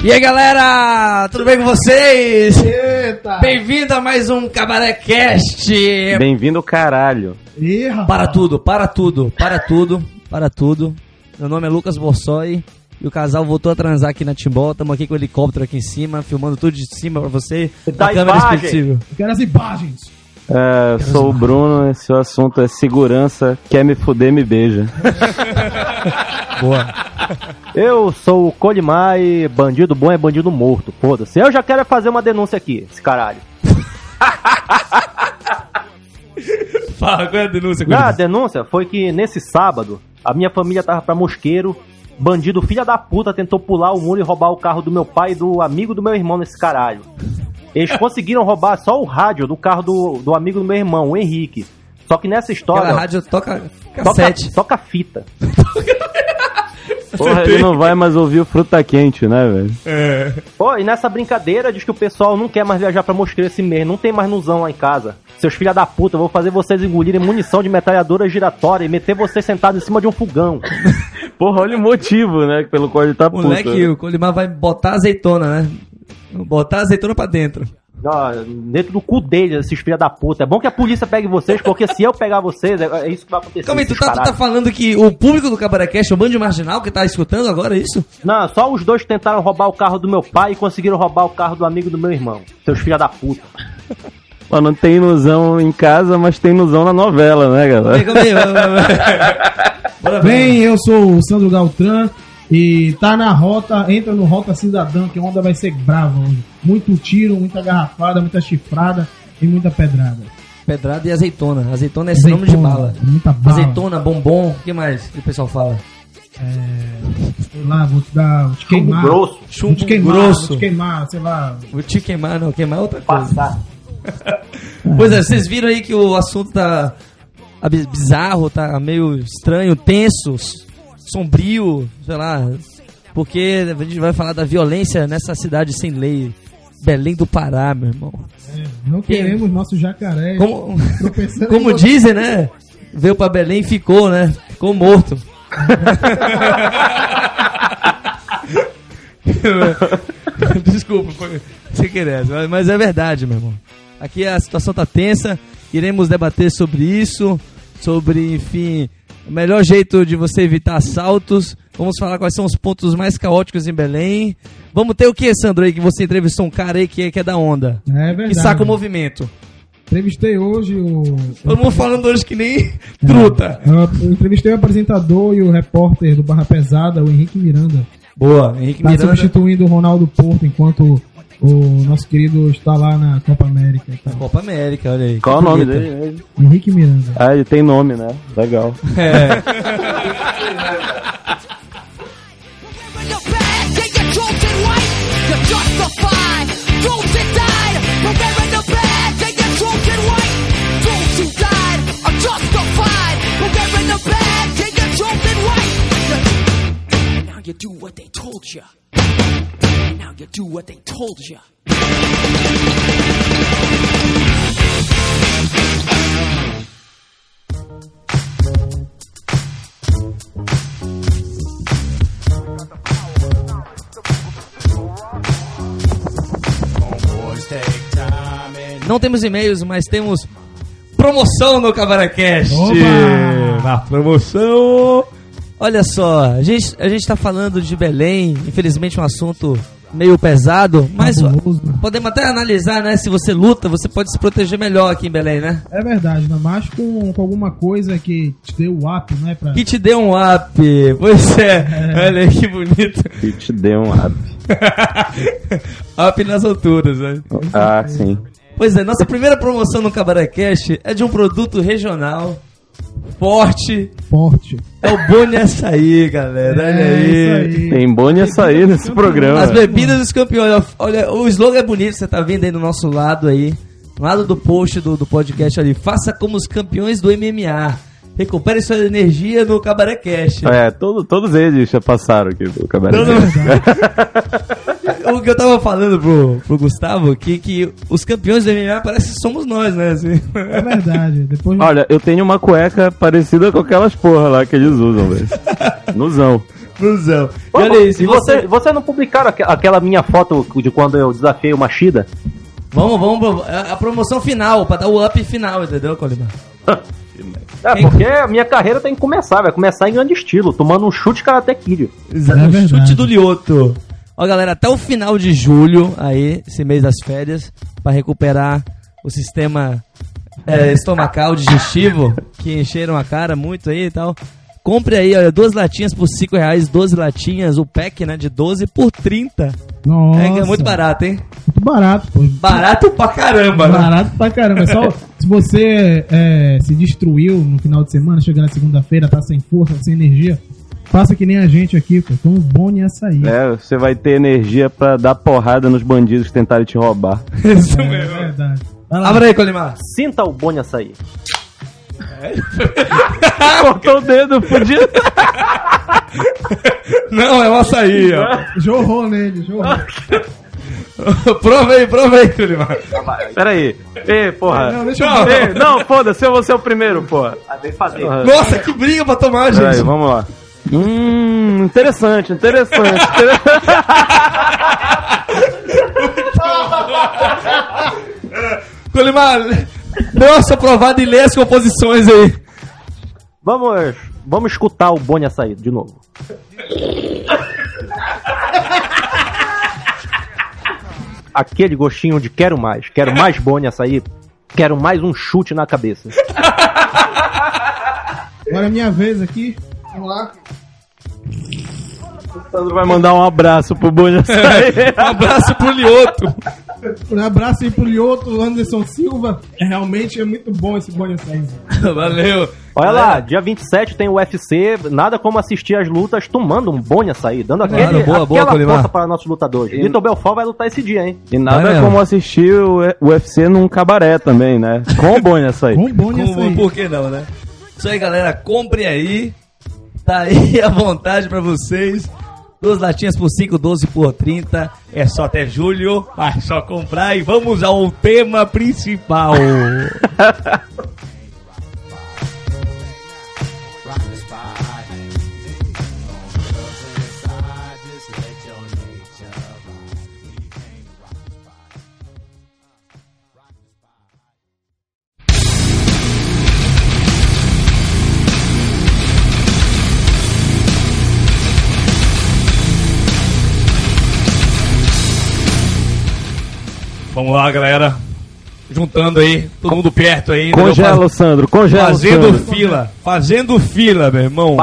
E aí, galera, tudo bem com vocês? Eita! Bem-vindo a mais um Cabaré Cast. Bem-vindo, caralho. Ih, rapaz. Para tudo. Meu nome é Lucas Borsoi e o casal voltou a transar aqui na Timbó. Estamos aqui com o helicóptero aqui em cima, filmando tudo de cima pra você. Dá a câmera imagem. expressiva. Eu quero as imagens. Sou o Bruno, esse assunto é segurança, quer me fuder, me beija. Boa. Eu sou o Colimar e bandido bom é bandido morto, foda-se. Eu já quero fazer uma denúncia aqui, esse caralho. Fala, qual é a denúncia? A denúncia foi que nesse sábado, a minha família tava pra Mosqueiro, bandido filha da puta tentou pular o muro e roubar o carro do meu pai e do amigo do meu irmão nesse caralho. Eles conseguiram roubar só o rádio do carro do amigo do meu irmão, o Henrique. Só que nessa história... Aquela rádio toca cassete. Toca fita. Porra, ele não vai mais ouvir o Fruta Quente, né, velho? É. Pô, e nessa brincadeira diz que o pessoal não quer mais viajar pra Mosqueiro esse mês. Não tem mais nuzão lá em casa. Seus filha da puta, eu vou fazer vocês engolirem munição de metralhadora giratória e meter vocês sentados em cima de um fogão. Porra, olha o motivo, né, pelo qual ele tá puto. Moleque, o Colimar vai botar azeitona, né? Botar azeitona pra dentro. Dentro do cu deles, esses filha da puta. É bom que a polícia pegue vocês, porque se eu pegar vocês, é isso que vai acontecer. Calma aí, tu tá falando que o público do Cabaré Cast é o Band Marginal que tá escutando agora, é isso? Não, só os dois tentaram roubar o carro do meu pai e conseguiram roubar o carro do amigo do meu irmão. Seus filha da puta. Mano, não tem ilusão em casa, mas tem ilusão na novela, né, galera? Calma aí. Bem, eu sou o Sandro Galtran e tá na rota, entra no Rota Cidadã, que a onda vai ser brava hoje. Muito tiro, muita garrafada, muita chifrada e muita pedrada. Pedrada e azeitona. Azeitona é sinônimo de bala. Muita bala. Azeitona, bombom, o que mais que o pessoal fala? Sei lá, vou te dar. Vou te queimar. Grosso. Chumbo Vou te queimar, grosso. vou te queimar, sei lá. Vou te queimar, não, queimar é outra coisa. Passar. Pois é, vocês viram aí que o assunto tá bizarro, tá meio estranho, tenso, sombrio, sei lá, porque a gente vai falar da violência nessa cidade sem lei, Belém do Pará, meu irmão. Não queremos nosso jacaré. Como dizem, né? Veio pra Belém e ficou, né? Ficou morto. Desculpa, foi sem querer, mas é verdade, meu irmão. Aqui a situação tá tensa, iremos debater sobre isso, sobre, enfim, o melhor jeito de você evitar assaltos. Vamos falar quais são os pontos mais caóticos em Belém. Vamos ter o que, Sandro, aí, que você entrevistou um cara aí que é da onda? É verdade. Que saca o movimento. Entrevistei hoje Todo mundo falando hoje que nem truta. Eu entrevistei o apresentador e o repórter do Barra Pesada, o Henrique Miranda. Boa, Henrique Tá Miranda. substituindo o Ronaldo Porto enquanto o nosso querido está lá na Copa América e tal. Copa América, olha aí. Qual o nome dele? Henrique Miranda. Ah, ele tem nome, né? Legal. É. You do what they told you. Now you do what they told you. Não temos e-mails, mas temos promoção no Cabaré Cast. Opa! Na promoção. Olha só, a gente tá falando de Belém, infelizmente um assunto meio pesado, mas podemos até analisar, né? Se você luta, você pode se proteger melhor aqui em Belém, né? É verdade, ainda mais com alguma coisa que te deu o up, não é? Que te deu um up, pois é. Olha aí que bonito. Que te deu um up. Up nas alturas, né? Ah, sim. Pois é, nossa primeira promoção no Cabaré Cast é de um produto regional, forte. É o Boni Açaí, galera. Olha aí. Tem Boni Açaí nesse programa. As bebidas dos campeões. Olha, o slogan é bonito, você tá vendo aí do nosso lado aí. Do lado do post do podcast ali. Faça como os campeões do MMA. Recupere sua energia no Cabaré Cast. Todos eles já passaram aqui do Cabaré Cast. O que eu tava falando pro Gustavo, que os campeões do MMA parece que somos nós, né? Assim. É verdade. Depois... Olha, eu tenho uma cueca parecida com aquelas porra lá que eles usam, velho. Nuzão. Cusão. Ô, Olha isso, e você não publicaram aquela minha foto de quando eu desafiei o Machida? Vamos, a promoção final, pra dar o up final, entendeu, Colimar? Porque a minha carreira tem que começar, vai começar em grande estilo, tomando um chute Karate Kid. Exato, É o verdade. chute do Lioto. Ó, galera, até o final de julho, aí, esse mês das férias, pra recuperar o sistema estomacal, digestivo, que encheram a cara muito aí e tal. Compre aí, olha, 2 latinhas por R$5, 12 latinhas, o pack, né, de 12 por 30. Nossa. É muito barato, hein? Muito barato, pô. Barato pra caramba, né? Barato pra caramba. É só se você se destruiu no final de semana, chega na segunda-feira, tá sem força, sem energia, faça que nem a gente aqui, pô. Toma um Boni Açaí. Você vai ter energia pra dar porrada nos bandidos que tentarem te roubar. Isso É mesmo. verdade. Vai lá. Abre aí, Colimar. Sinta o Boni Açaí. Cortou o dedo, fudido. Não, é um açaí, ó. Jorrou nele, jorrou. Prova aí, Colimar. Pera aí. Ei, porra. Não, deixa eu Não. ver. Ei, não, foda-se, eu vou ser o primeiro, porra. Vem fazer. Nossa, que briga pra tomar, Pera aí, gente. vamos lá. Interessante. Colimar, nossa, aprovado e lê as composições aí. Vamos escutar o Boni Açaí de novo. Aquele gostinho de quero mais Boni Açaí, quero mais um chute na cabeça. Agora é minha vez aqui. Vamos lá. O Sandro vai mandar um abraço pro Boni Açaí. Um abraço pro Lioto. Um abraço aí pro Lioto, Anderson Silva. Realmente é muito bom esse Boni Açaí. Valeu. Olha lá, dia 27 tem o UFC, nada como assistir as lutas tomando um Boni Açaí, dando Claro, boa, aquela Colimar. força para nossos lutadores. Vitor Belfort vai lutar esse dia, hein? E nada Vai mesmo. como assistir o UFC num cabaré também, né? Com o Boni Açaí. Com Boni Açaí. Por que não, né? Isso aí, galera, comprem aí. Tá aí à vontade pra vocês. 2 latinhas por 5, 12 por 30. É só até julho. Mas só comprar e vamos ao tema principal. Vamos lá, galera. Juntando aí, todo mundo perto aí. entendeu? Congela o Sandro, congela o Fazendo Sandro. fila. Fazendo fila, meu irmão.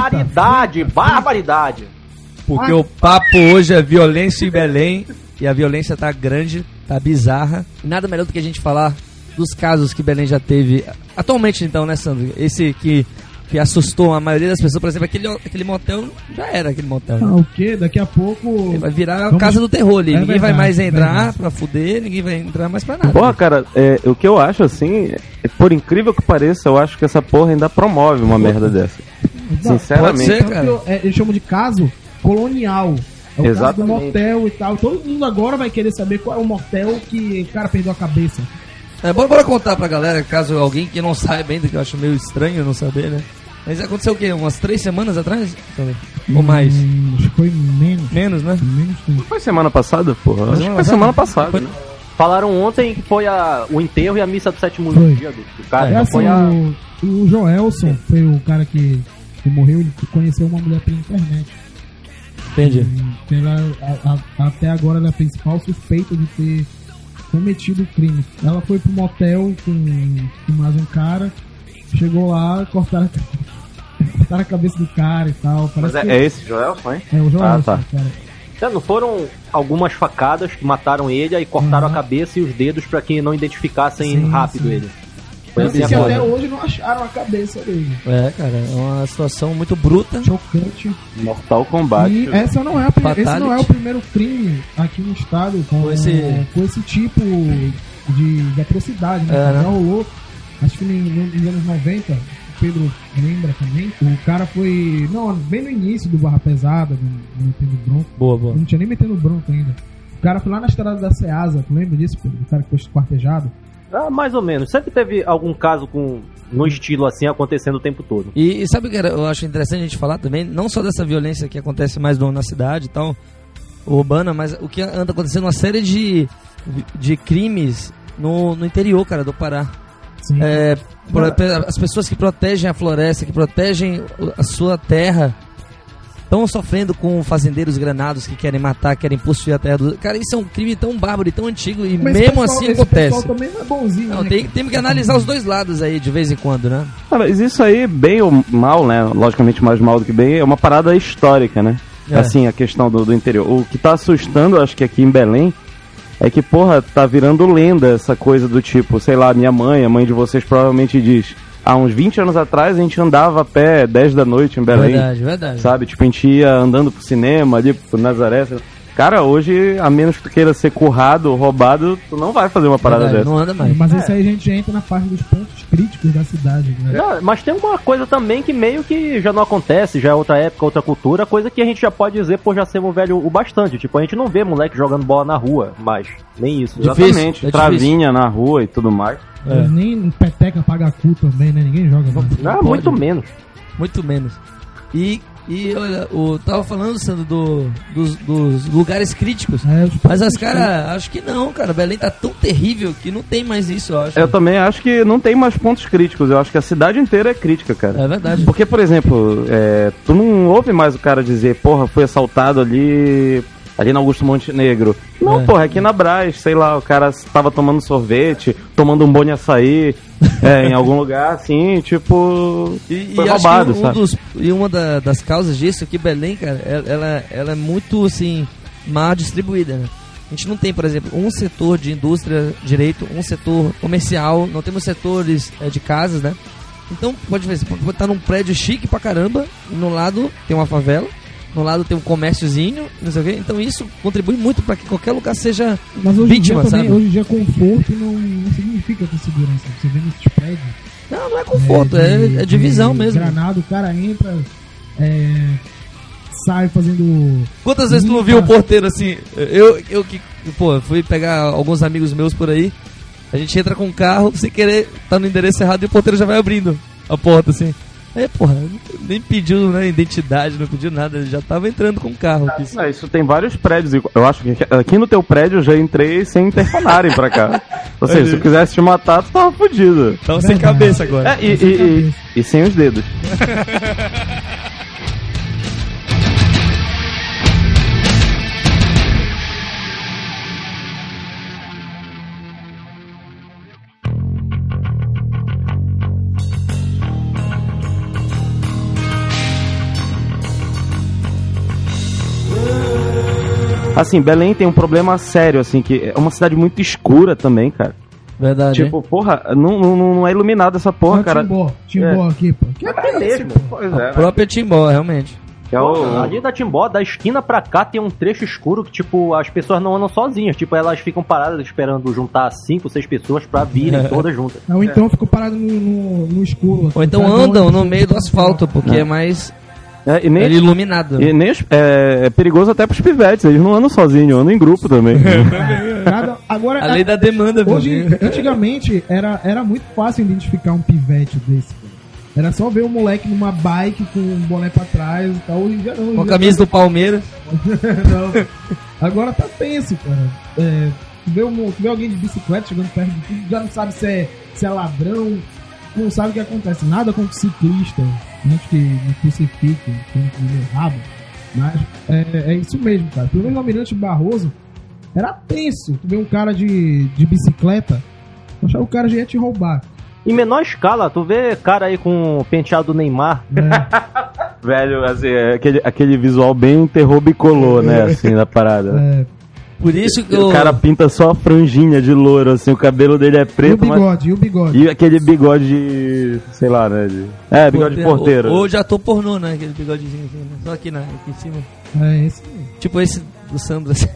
Barbaridade. Porque o papo hoje é violência em Belém. E a violência tá grande, tá bizarra. Nada melhor do que a gente falar dos casos que Belém já teve. Atualmente, então, né, Sandro? Esse que assustou a maioria das pessoas. Por exemplo, aquele motel já era aquele motel. Ah, o quê? Daqui a pouco... Vai virar a Vamos- casa do terror ali. É Ninguém vai verdade, mais entrar verdade. pra fuder, ninguém vai entrar mais pra nada. Porra, cara, o que eu acho assim, por incrível que pareça, eu acho que essa porra ainda promove uma merda dessa. Sinceramente. Pode ser, Tanto cara. que eles chamam de caso colonial. É o caso do Exatamente. motel e tal. Todo mundo agora vai querer saber qual é o motel que o cara perdeu a cabeça. Bora contar pra galera, caso alguém que não saiba ainda, que eu acho meio estranho não saber, né? Mas aconteceu o quê? Umas 3 semanas atrás? Ou mais? Acho que foi menos. Menos, né? Menos tempo. Foi semana passada, porra? Acho que foi semana passada. Né? Falaram ontem que foi o enterro e a missa do sétimo Foi. dia do cara. É Então assim, foi a... o Joelson foi o cara que morreu, ele conheceu uma mulher pela internet. Entendi. Até agora ela é a principal suspeita de ter cometido o crime. Ela foi pro motel com mais um cara, chegou lá, cortaram a cabeça do cara e tal. Mas Parece é esse Joelson, hein? é o Joelson, tá. cara. Não foram algumas facadas que mataram ele e cortaram a cabeça e os dedos pra que não identificassem Sim, rápido sim. ele. Foi Tanto assim a que até coisa. hoje não acharam a cabeça dele. É, cara, é uma situação muito bruta. Chocante. Mortal Kombat. E esse não é o primeiro crime aqui no estado com esse tipo de atrocidade, né? É, né? Já rolou, acho que nos anos 90, o Pedro lembra também, o cara foi, bem no início do Barra Pesada, do Metendo Bronco, Boa, boa. não tinha nem Metendo Bronco ainda. O cara foi lá na estrada da Ceasa, tu lembra disso, Pedro? O cara que foi esquartejado. Ah, mais ou menos. Sempre teve algum caso com no estilo assim, acontecendo o tempo todo. E sabe o que eu acho interessante a gente falar também? Não só dessa violência que acontece mais na cidade e tal, urbana, mas o que anda acontecendo, uma série de crimes no interior, cara, do Pará. Sim. As pessoas que protegem a floresta, que protegem a sua terra, estão sofrendo com fazendeiros granados que querem matar, querem possuir a terra do... Cara, isso é um crime tão bárbaro e tão antigo, e Mas mesmo pessoal, assim esse acontece. pessoal também não é bonzinho, Não, né, tem que analisar os dois lados aí, de vez em quando, né? Mas isso aí, bem ou mal, né? Logicamente mais mal do que bem, é uma parada histórica, né? É. Assim, a questão do interior. O que tá assustando, acho que aqui em Belém, é que, porra, tá virando lenda essa coisa do tipo, sei lá, a mãe de vocês provavelmente diz, há uns 20 anos atrás a gente andava a pé 10 da noite em Belém. Verdade. Sabe? Tipo, a gente ia andando pro cinema, ali pro Nazaré. Cara, hoje, a menos que tu queira ser currado ou roubado, tu não vai fazer uma parada Verdade, dessa. não anda mais. Mas isso aí a gente entra na parte dos pontos críticos da cidade, né? Não, mas tem uma coisa também que meio que já não acontece, já é outra época, outra cultura, coisa que a gente já pode dizer por já ser um velho o bastante. Tipo, a gente não vê moleque jogando bola na rua mais, nem isso. Difícil, Exatamente. é Travinha na rua e tudo mais. Nem peteca paga cu também, né? Ninguém joga mais. Ah, muito menos. Muito menos. E olha, tava falando, Sandro, dos lugares críticos. Mas as caras, acho que não, cara. Belém tá tão terrível que não tem mais isso, eu acho. Eu também acho que não tem mais pontos críticos. Eu acho que a cidade inteira é crítica, cara. É verdade. Porque, por exemplo, tu não ouve mais o cara dizer, porra, foi assaltado ali na Augusto Montenegro. Não, porra, aqui na Brás, sei lá, o cara tava tomando sorvete, tomando um bone açaí, em algum lugar, assim, tipo, foi roubado, sabe? E uma das causas disso é que Belém, cara, ela é muito, assim, mal distribuída, né? A gente não tem, por exemplo, um setor de indústria direito, um setor comercial, não temos setores de casas, né? Então, pode ver, você pode estar num prédio chique pra caramba, e no lado tem uma favela, no lado tem um comérciozinho, não sei o quê. Então isso contribui muito para que qualquer lugar seja vítima, sabe? Hoje em dia conforto não significa ter segurança. Você vê nesses prédios. Não é conforto, é divisão mesmo. Granado, o cara entra, sai fazendo... Quantas vezes tu não viu o porteiro assim? Eu que, fui pegar alguns amigos meus por aí, a gente entra com o carro, sem querer, tá no endereço errado e o porteiro já vai abrindo a porta, assim. Aí, porra, nem pediu, né, identidade, não pediu nada, ele já tava entrando com o carro. Isso tem vários prédios. Eu acho que aqui no teu prédio eu já entrei sem interfonarem pra cá. Ou seja, se eu quisesse te matar, tu tava fudido. Tava sem cabeça agora. E sem os dedos. Assim, Belém tem um problema sério, assim, que é uma cidade muito escura também, cara. Verdade. Tipo, porra, não é iluminada essa porra, cara. Timbó aqui, pô. Que é mesmo? Pois A própria Timbó, realmente. Ali da Timbó, da esquina pra cá, tem um trecho escuro que, tipo, as pessoas não andam sozinhas. Tipo, elas ficam paradas esperando juntar 5, 6 pessoas pra virem todas juntas. Ou então ficam paradas no escuro. Ou então andam no meio do asfalto, porque é mais... iluminado. E nem é perigoso até pros pivetes, eles não andam sozinhos, andam em grupo também. Agora, a lei da demanda, antigamente era muito fácil identificar um pivete desse. Era só ver um moleque numa bike com um boné pra trás e tal. Hoje em dia não. Com a camisa do Palmeiras. Não. Agora tá tenso, cara. Tu vê alguém de bicicleta chegando perto de tudo, já não sabe se é ladrão, não sabe o que acontece. Nada contra ciclista, antes que me crucifiquem, que me rabo. Mas é isso mesmo, cara. Pelo menos no Almirante Barroso era tenso. Tu vê um cara de bicicleta, eu achava que o cara já ia te roubar. Em menor escala, tu vê cara aí com o penteado do Neymar. Velho, assim, aquele visual bem terror bicolor, né, assim, da parada. Por isso que o cara pinta só a franjinha de louro, assim, o cabelo dele é preto. E o bigode. E aquele bigode de, sei lá, né, bigode de porteiro. Ou já tô pornô, né, aquele bigodezinho assim, né? Só aqui em cima. Esse. Tipo esse do Sandro, assim.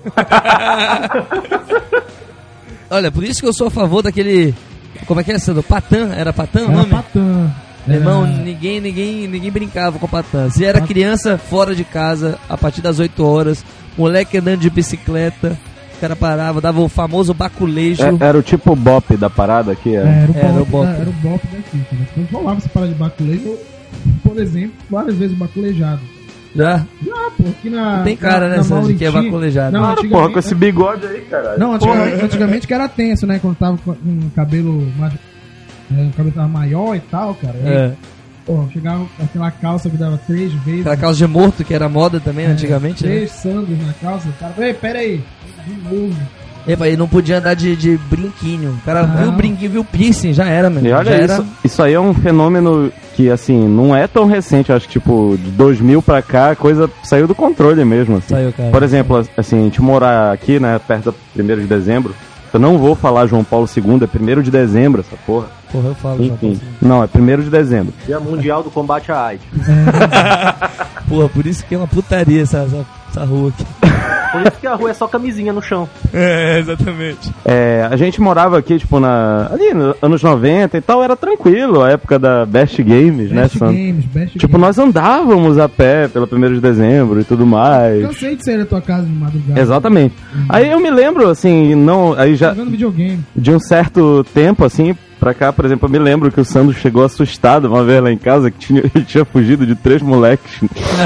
Olha, por isso que eu sou a favor daquele... Como é que é, Sandro? Patã? Era Patã o nome? Patã. Irmão, ninguém brincava com a Patã. Se era criança fora de casa, a partir das 8 horas, moleque andando de bicicleta, O cara parava, dava o famoso baculejo. Era o tipo Bop da parada aqui, Era Era o Bop daqui, cara. Quando rolava essa parada de baculejo, por exemplo, várias vezes baculejado. Já? Ah, pô, aqui na. Tem cara, né, Sandro, que é baculejado. Não, Cara, antigamente, porra, com esse bigode aí, caralho. Não, antigamente que era tenso, né? Quando tava com o cabelo mais. O cabelo tava maior e tal, cara. Aí, pô, chegava aquela calça que dava 3 vezes. Aquela calça de morto, que era moda também antigamente, 3 Sandros na calça. O cara, ei, pera aí. De novo. E não podia andar de brinquinho. O cara viu o brinquinho, viu o piercing, já era, mano. E olha, isso aí é um fenômeno que, assim, não é tão recente. Acho que, tipo, de 2000 pra cá, a coisa saiu do controle mesmo. Assim. Saiu, cara. Por exemplo, assim, a gente morar aqui, né, perto do 1º de dezembro. Eu não vou falar João Paulo II, é 1º de dezembro essa porra. Porra, eu falo, João Paulo Enfim, II. não, é 1º de dezembro. Dia Mundial do Combate à AIDS. Porra, por isso que é uma putaria essa rua aqui. Por isso que a rua é só camisinha no chão. Exatamente. A gente morava aqui, tipo, ali nos anos 90 e tal, era tranquilo, a época da Best Games, né, Sandro? Tipo, nós andávamos a pé pelo 1º de dezembro e tudo mais. Cansei de sair da tua casa de madrugada. Exatamente. Aí eu me lembro, assim, aí já Jogando videogame. de um certo tempo, assim, pra cá, por exemplo, eu me lembro que o Sandro chegou assustado uma vez lá em casa, que ele tinha fugido de 3 moleques.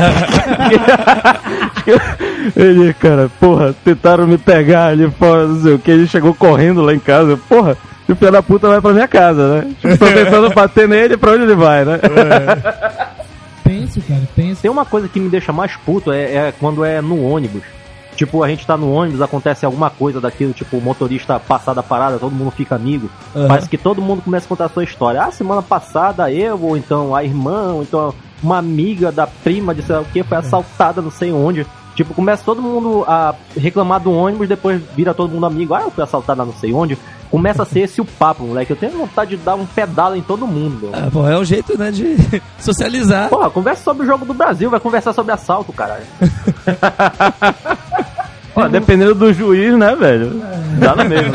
Ele, cara, porra, tentaram me pegar ali fora, não sei o que, ele chegou correndo lá em casa, porra, e o filho da puta vai pra minha casa, né? Tipo, tô tentando bater nele, pra onde ele vai, né? Penso, cara, penso. Tem uma coisa que me deixa mais puto, é quando é no ônibus. Tipo, a gente tá no ônibus, acontece alguma coisa daquilo, tipo, o motorista passar da parada, todo mundo fica amigo. Parece que todo mundo começa a contar a sua história. Ah, semana passada eu, ou então a irmã, ou então uma amiga da prima de sei lá o que, foi assaltada não sei onde. Tipo, começa todo mundo a reclamar do ônibus, depois vira todo mundo amigo. Ah, eu fui assaltada não sei onde. Começa a ser esse o papo, moleque. Eu tenho vontade de dar um pedala em todo mundo, meu. Pô, é um jeito, né, de socializar. Porra, conversa sobre o jogo do Brasil, vai conversar sobre assalto, caralho. Ó, dependendo do juiz, né, velho? Dá no mesmo.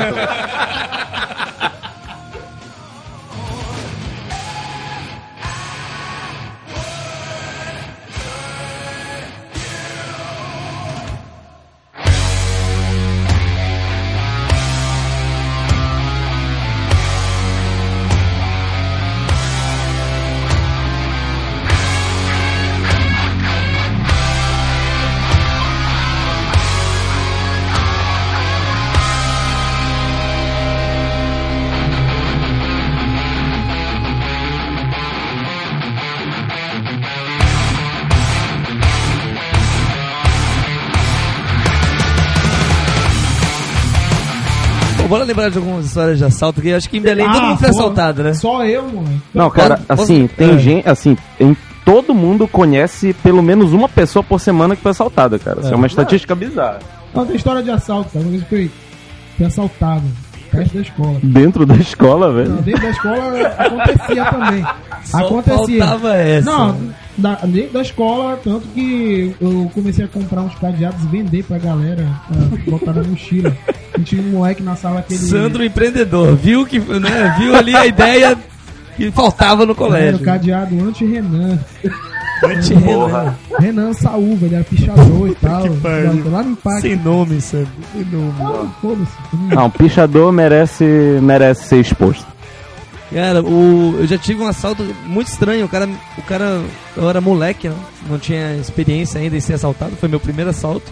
Bora lembrar de algumas histórias de assalto, que eu acho que em Belém todo mundo foi assaltado, né? Só eu, mano. Não, cara, assim, tem gente, assim, todo mundo conhece pelo menos uma pessoa por semana que foi assaltada, cara. Isso é uma estatística bizarra. Não, tem história de assalto, cara. Uma vez fui assaltado perto da escola. Dentro da escola, velho? Não, dentro da escola acontecia também. Acontecia. Faltava essa. Não, dentro da escola, tanto que eu comecei a comprar uns cadeados e vender pra galera, pra botar na mochila. E tinha um moleque na sala que ele... Sandro empreendedor, viu que, né, viu ali a ideia que faltava no Era colégio. o cadeado anti-Renan. Anti-Renan. Renan Saúva, ele era pichador e tal. Lá no Impacto. Sem nome, Sandro. Sem nome. Ah, foda-se. Não, um pichador merece ser exposto. Cara, eu já tive um assalto muito estranho. O cara, eu era moleque, né? Não tinha experiência ainda em ser assaltado. Foi meu primeiro assalto.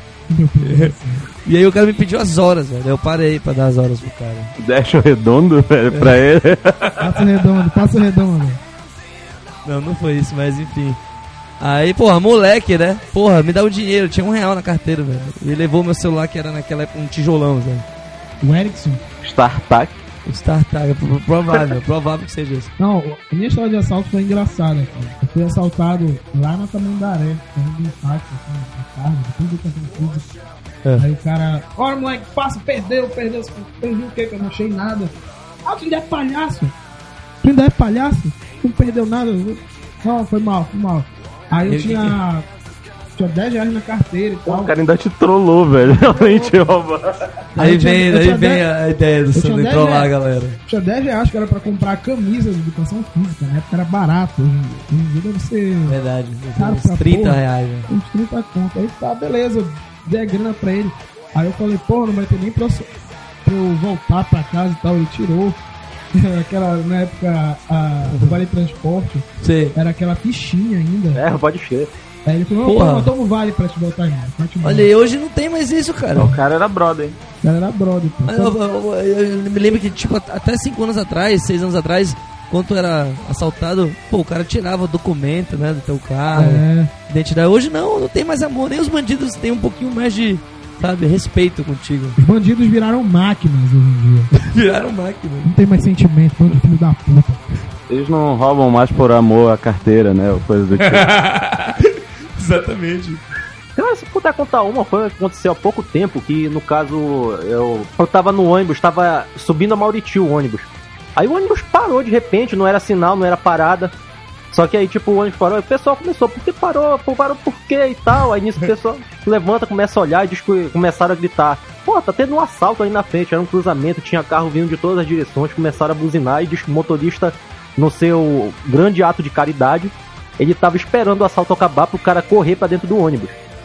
E aí o cara me pediu as horas, velho. Eu parei pra dar as horas pro cara. Deixa o redondo, velho, pra ele. Passa o redondo. Não foi isso, mas enfim. Aí, porra, moleque, né? Porra, me dá o dinheiro. Tinha R$1 na carteira, velho. E levou meu celular, que era naquela época um tijolão, velho. O Erickson? StarTAC. StarTAC, provável que seja isso. Não, a minha história de assalto foi engraçada, cara. Eu fui assaltado lá na Tamandaré, no Impacto, na tarde, depois do campo físico. Aí o cara, olha moleque, passa, perdeu o que eu não achei nada. Ah, tu ainda é palhaço? Não perdeu nada? Não, foi mal. Aí eu tinha R$10 na carteira e tal. O cara ainda te trollou, velho. Realmente rouba. Aí vem a ideia do Sandro trollar a galera. Tinha R$10 que era pra comprar camisa de educação física, né? Porque era barato. Hoje em dia deve ser. Verdade. Caro Uns pra R$30. porra. Uns 30 conto. Aí tá, beleza. Dei a grana pra ele. Aí eu falei, pô, não vai ter nem pra eu voltar pra casa e tal. Ele tirou. Aquela, na época, o Vale Transporte Sei. era aquela fichinha ainda. Pode ser. Aí ele falou, Porra. pô, toma o Vale pra te voltar ainda. Olha aí, hoje não tem mais isso, cara. O cara era brother, hein? Ela era brother, pô. Mas eu me lembro que, tipo, até 5 anos atrás, 6 anos atrás, quando tu era assaltado, pô, o cara tirava o documento, né, do teu carro, identidade. Hoje não tem mais amor, nem os bandidos têm um pouquinho mais de, sabe, respeito contigo. Os bandidos viraram máquinas hoje em dia. Viraram máquina. Não tem mais sentimento, bando de filho da puta. Eles não roubam mais por amor à carteira, né? Ou coisa do tipo. Exatamente. Então, se puder contar uma, foi que aconteceu há pouco tempo, que no caso, eu tava no ônibus, tava subindo a Mauriti o ônibus. Aí o ônibus parou de repente, não era sinal, não era parada. Só que aí, tipo, o ônibus parou, e o pessoal começou, por que parou? Pô, parou por quê e tal? Aí nisso o pessoal levanta, começa a olhar e diz que começaram a gritar. Pô, tá tendo um assalto ali na frente, era um cruzamento, tinha carro vindo de todas as direções, começaram a buzinar e diz que o motorista, no seu grande ato de caridade, ele tava esperando o assalto acabar pro cara correr pra dentro do ônibus.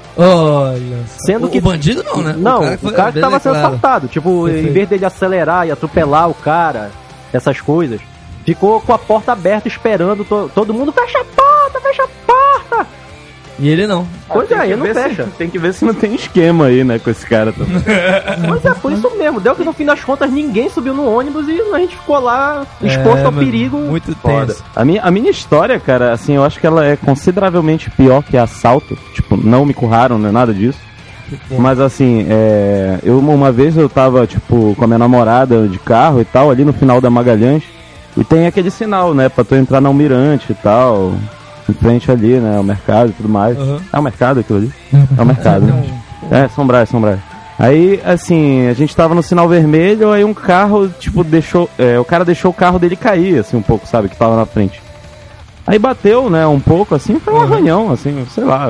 Olha. Sendo que o bandido não, né? Não, o cara que tava sendo assaltado. Tipo, Perfeito. em vez dele acelerar e atropelar o cara, essas coisas, ficou com a porta aberta esperando todo mundo, fecha a porta, fecha a porta. E ele não. Pois é, ele não fecha. Tem que ver se não tem esquema aí, né, com esse cara também. Pois é, por isso mesmo. Deu que no fim das contas ninguém subiu no ônibus e a gente ficou lá exposto ao mano, perigo. muito Foda. tenso. A minha história, cara, assim, eu acho que ela é consideravelmente pior que assalto. Tipo, não me curraram, não é nada disso. Mas assim, uma vez eu tava, tipo, com a minha namorada de carro e tal, ali no final da Magalhães. E tem aquele sinal, né, pra tu entrar na Almirante e tal. Em frente ali, né, o mercado e tudo mais. Uhum. É o mercado aquilo ali? É o mercado, né? São Brás. Aí, assim, a gente tava no sinal vermelho, aí um carro, tipo, o cara deixou o carro dele cair, assim, um pouco, sabe, que tava na frente. Aí bateu, né, um pouco, assim, foi um arranhão, assim, sei lá.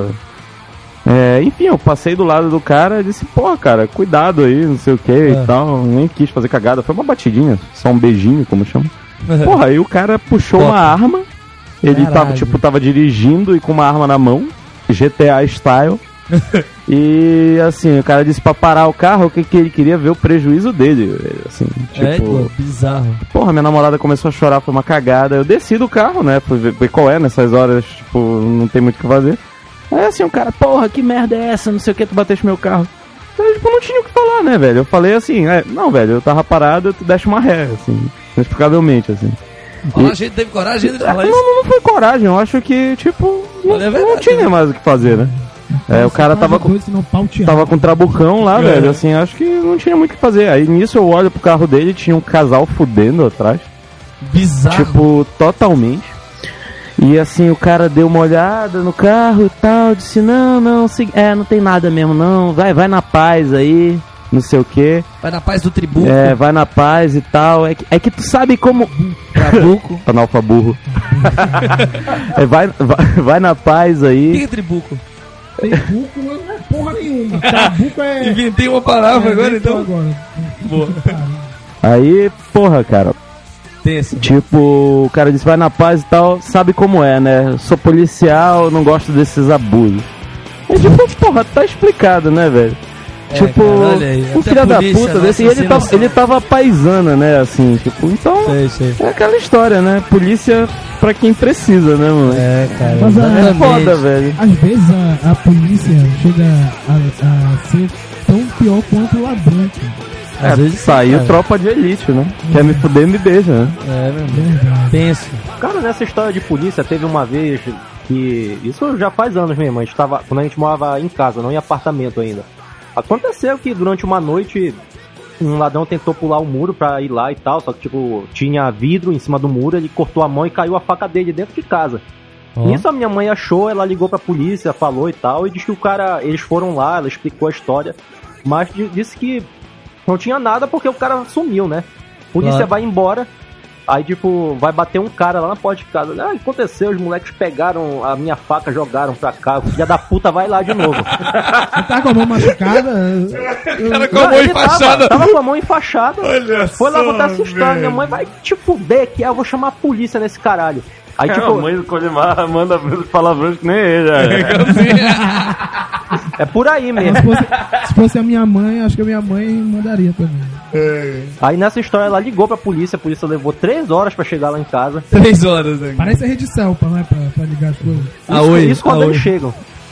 Enfim, eu passei do lado do cara e disse, porra, cara, cuidado aí, não sei o que e tal. Nem quis fazer cagada, foi uma batidinha, só um beijinho, como chama. Porra, aí o cara puxou uma arma, ele tava dirigindo e com uma arma na mão, GTA style. E assim, o cara disse pra parar o carro, que ele queria ver o prejuízo dele, assim, tipo, bizarro. porra, minha namorada começou a chorar, foi uma cagada. Eu desci do carro, né, fui ver qual é nessas horas, tipo, não tem muito o que fazer. Aí assim, o cara, porra, que merda é essa, não sei o que, tu bateste meu carro. Eu, tipo, não tinha o que falar, né, velho. Eu falei assim, não, velho, eu tava parado, tu deste uma ré, assim, inexplicavelmente, assim. A gente teve coragem de falar isso. Não foi coragem, eu acho que, tipo, não tinha mais o que fazer, né. O cara tava com trabucão lá, velho, assim, acho que não tinha muito o que fazer. Aí nisso eu olho pro carro dele, tinha um casal fudendo atrás. Bizarro. Tipo, totalmente. E assim, o cara deu uma olhada no carro e tal, disse, não tem nada mesmo não, vai na paz aí, não sei o que. Vai na paz do tributo. Vai na paz e tal, é que tu sabe como... Trabuco. Analfaburro. Vai na paz aí. O que é tribuco? Tribuco não é porra nenhuma. Trabuco é... Inventei uma palavra agora, então. Boa. Aí, porra, cara... Tenso. Tipo, o cara disse, vai na paz e tal, sabe como é, né? Sou policial, não gosto desses abusos. Aí, tipo, porra, tá explicado, né, velho? Tipo, cara, olha aí, um até filho da polícia, puta desse, e ele tava paisana, né, assim, tipo, então, Sei. é aquela história, né? Polícia pra quem precisa, né, moleque? Cara, Mas É foda, velho. Às vezes a polícia chega a ser tão pior quanto o ladrão. Às vezes saiu cara. tropa de elite, né? Quer me fuder, me beija, né? Meu tenso. Cara, nessa história de polícia, teve uma vez que... Isso já faz anos mesmo, quando a gente morava em casa, não em apartamento ainda. Aconteceu que durante uma noite um ladrão tentou pular o muro pra ir lá e tal, só que tipo, tinha vidro em cima do muro, ele cortou a mão e caiu a faca dele dentro de casa. Nisso a minha mãe achou, ela ligou pra polícia, falou e tal, e disse que o cara, eles foram lá, ela explicou a história, mas disse que não tinha nada porque o cara sumiu, né? A polícia vai embora, aí tipo, vai bater um cara lá na porta de casa. Aconteceu, os moleques pegaram a minha faca, jogaram pra cá, o filho da puta vai lá de novo. Você tá com a mão machucada? Cara com a mão enfaixada. Tava com a mão enfaixada. Olha foi lá só, botar essa história. velho. Minha mãe vai te fuder que eu vou chamar a polícia nesse caralho. Aí A tipo, mãe do Colimar manda palavrões que nem ele, É por aí mesmo. Se fosse a minha mãe, acho que a minha mãe mandaria também. Aí nessa história ela ligou pra polícia, a polícia levou 3 horas pra chegar lá em casa. 3 horas, né? Parece a rede Celpa, não é? Pra ligar as coisas. Isso quando eles chegam.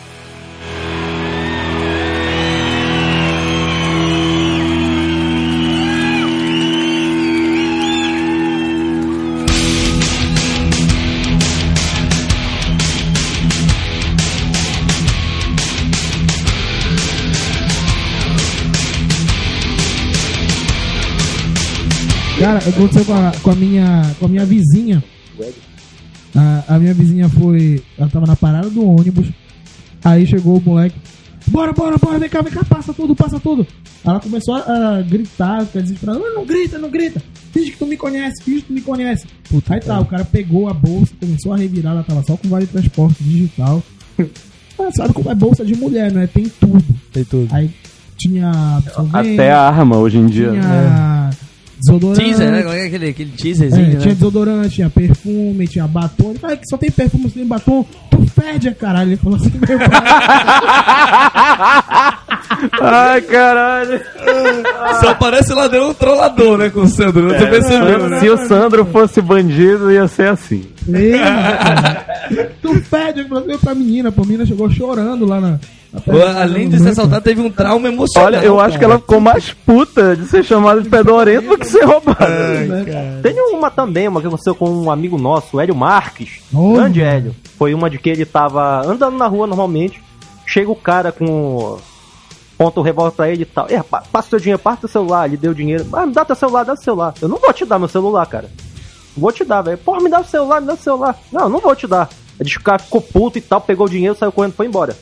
Cara, aconteceu com a minha vizinha. A minha vizinha ela tava na parada do ônibus. Aí chegou o moleque. Bora, vem cá, passa tudo. Ela começou a gritar, ficar desesperada. Não grita. Finge que tu me conhece. Puta, aí tá, o cara pegou a bolsa, começou a revirar, ela tava só com vale transporte digital. Sabe como é bolsa de mulher, né? Tem tudo. Aí tinha absorvente, até a arma hoje em dia. Tinha desodorante. Teaser, né? Qual é aquele teaserzinho, né? Tinha desodorante, tinha perfume, tinha batom. Ele falou que só tem perfume, só tem batom. Tu fede, caralho. Ele falou assim mesmo. Ai, caralho. Só parece o ladrão trollador, né, com o Sandro. Eu tô percebendo, né? Se o Sandro fosse bandido, ia ser assim. Tu fede, ele falou assim pra menina. A menina chegou chorando lá na... Além de ser assaltada, teve um trauma emocional. Olha, eu acho que ela ficou mais puta de ser chamada de pedorento do que ser roubada. Tem uma também, uma que aconteceu com um amigo nosso, o Hélio Marques. Oh. Grande Hélio. Foi uma de que ele tava andando na rua normalmente. Chega o cara com ponta o revólver pra ele e tal. Rapaz, passa o teu dinheiro, passa o celular. Ele deu o dinheiro. Me dá teu celular, dá o celular. Eu não vou te dar meu celular, cara. Vou te dar, velho. Porra, me dá o celular, me dá o celular. Não vou te dar. O cara ficou puto e tal, pegou o dinheiro, saiu correndo e foi embora.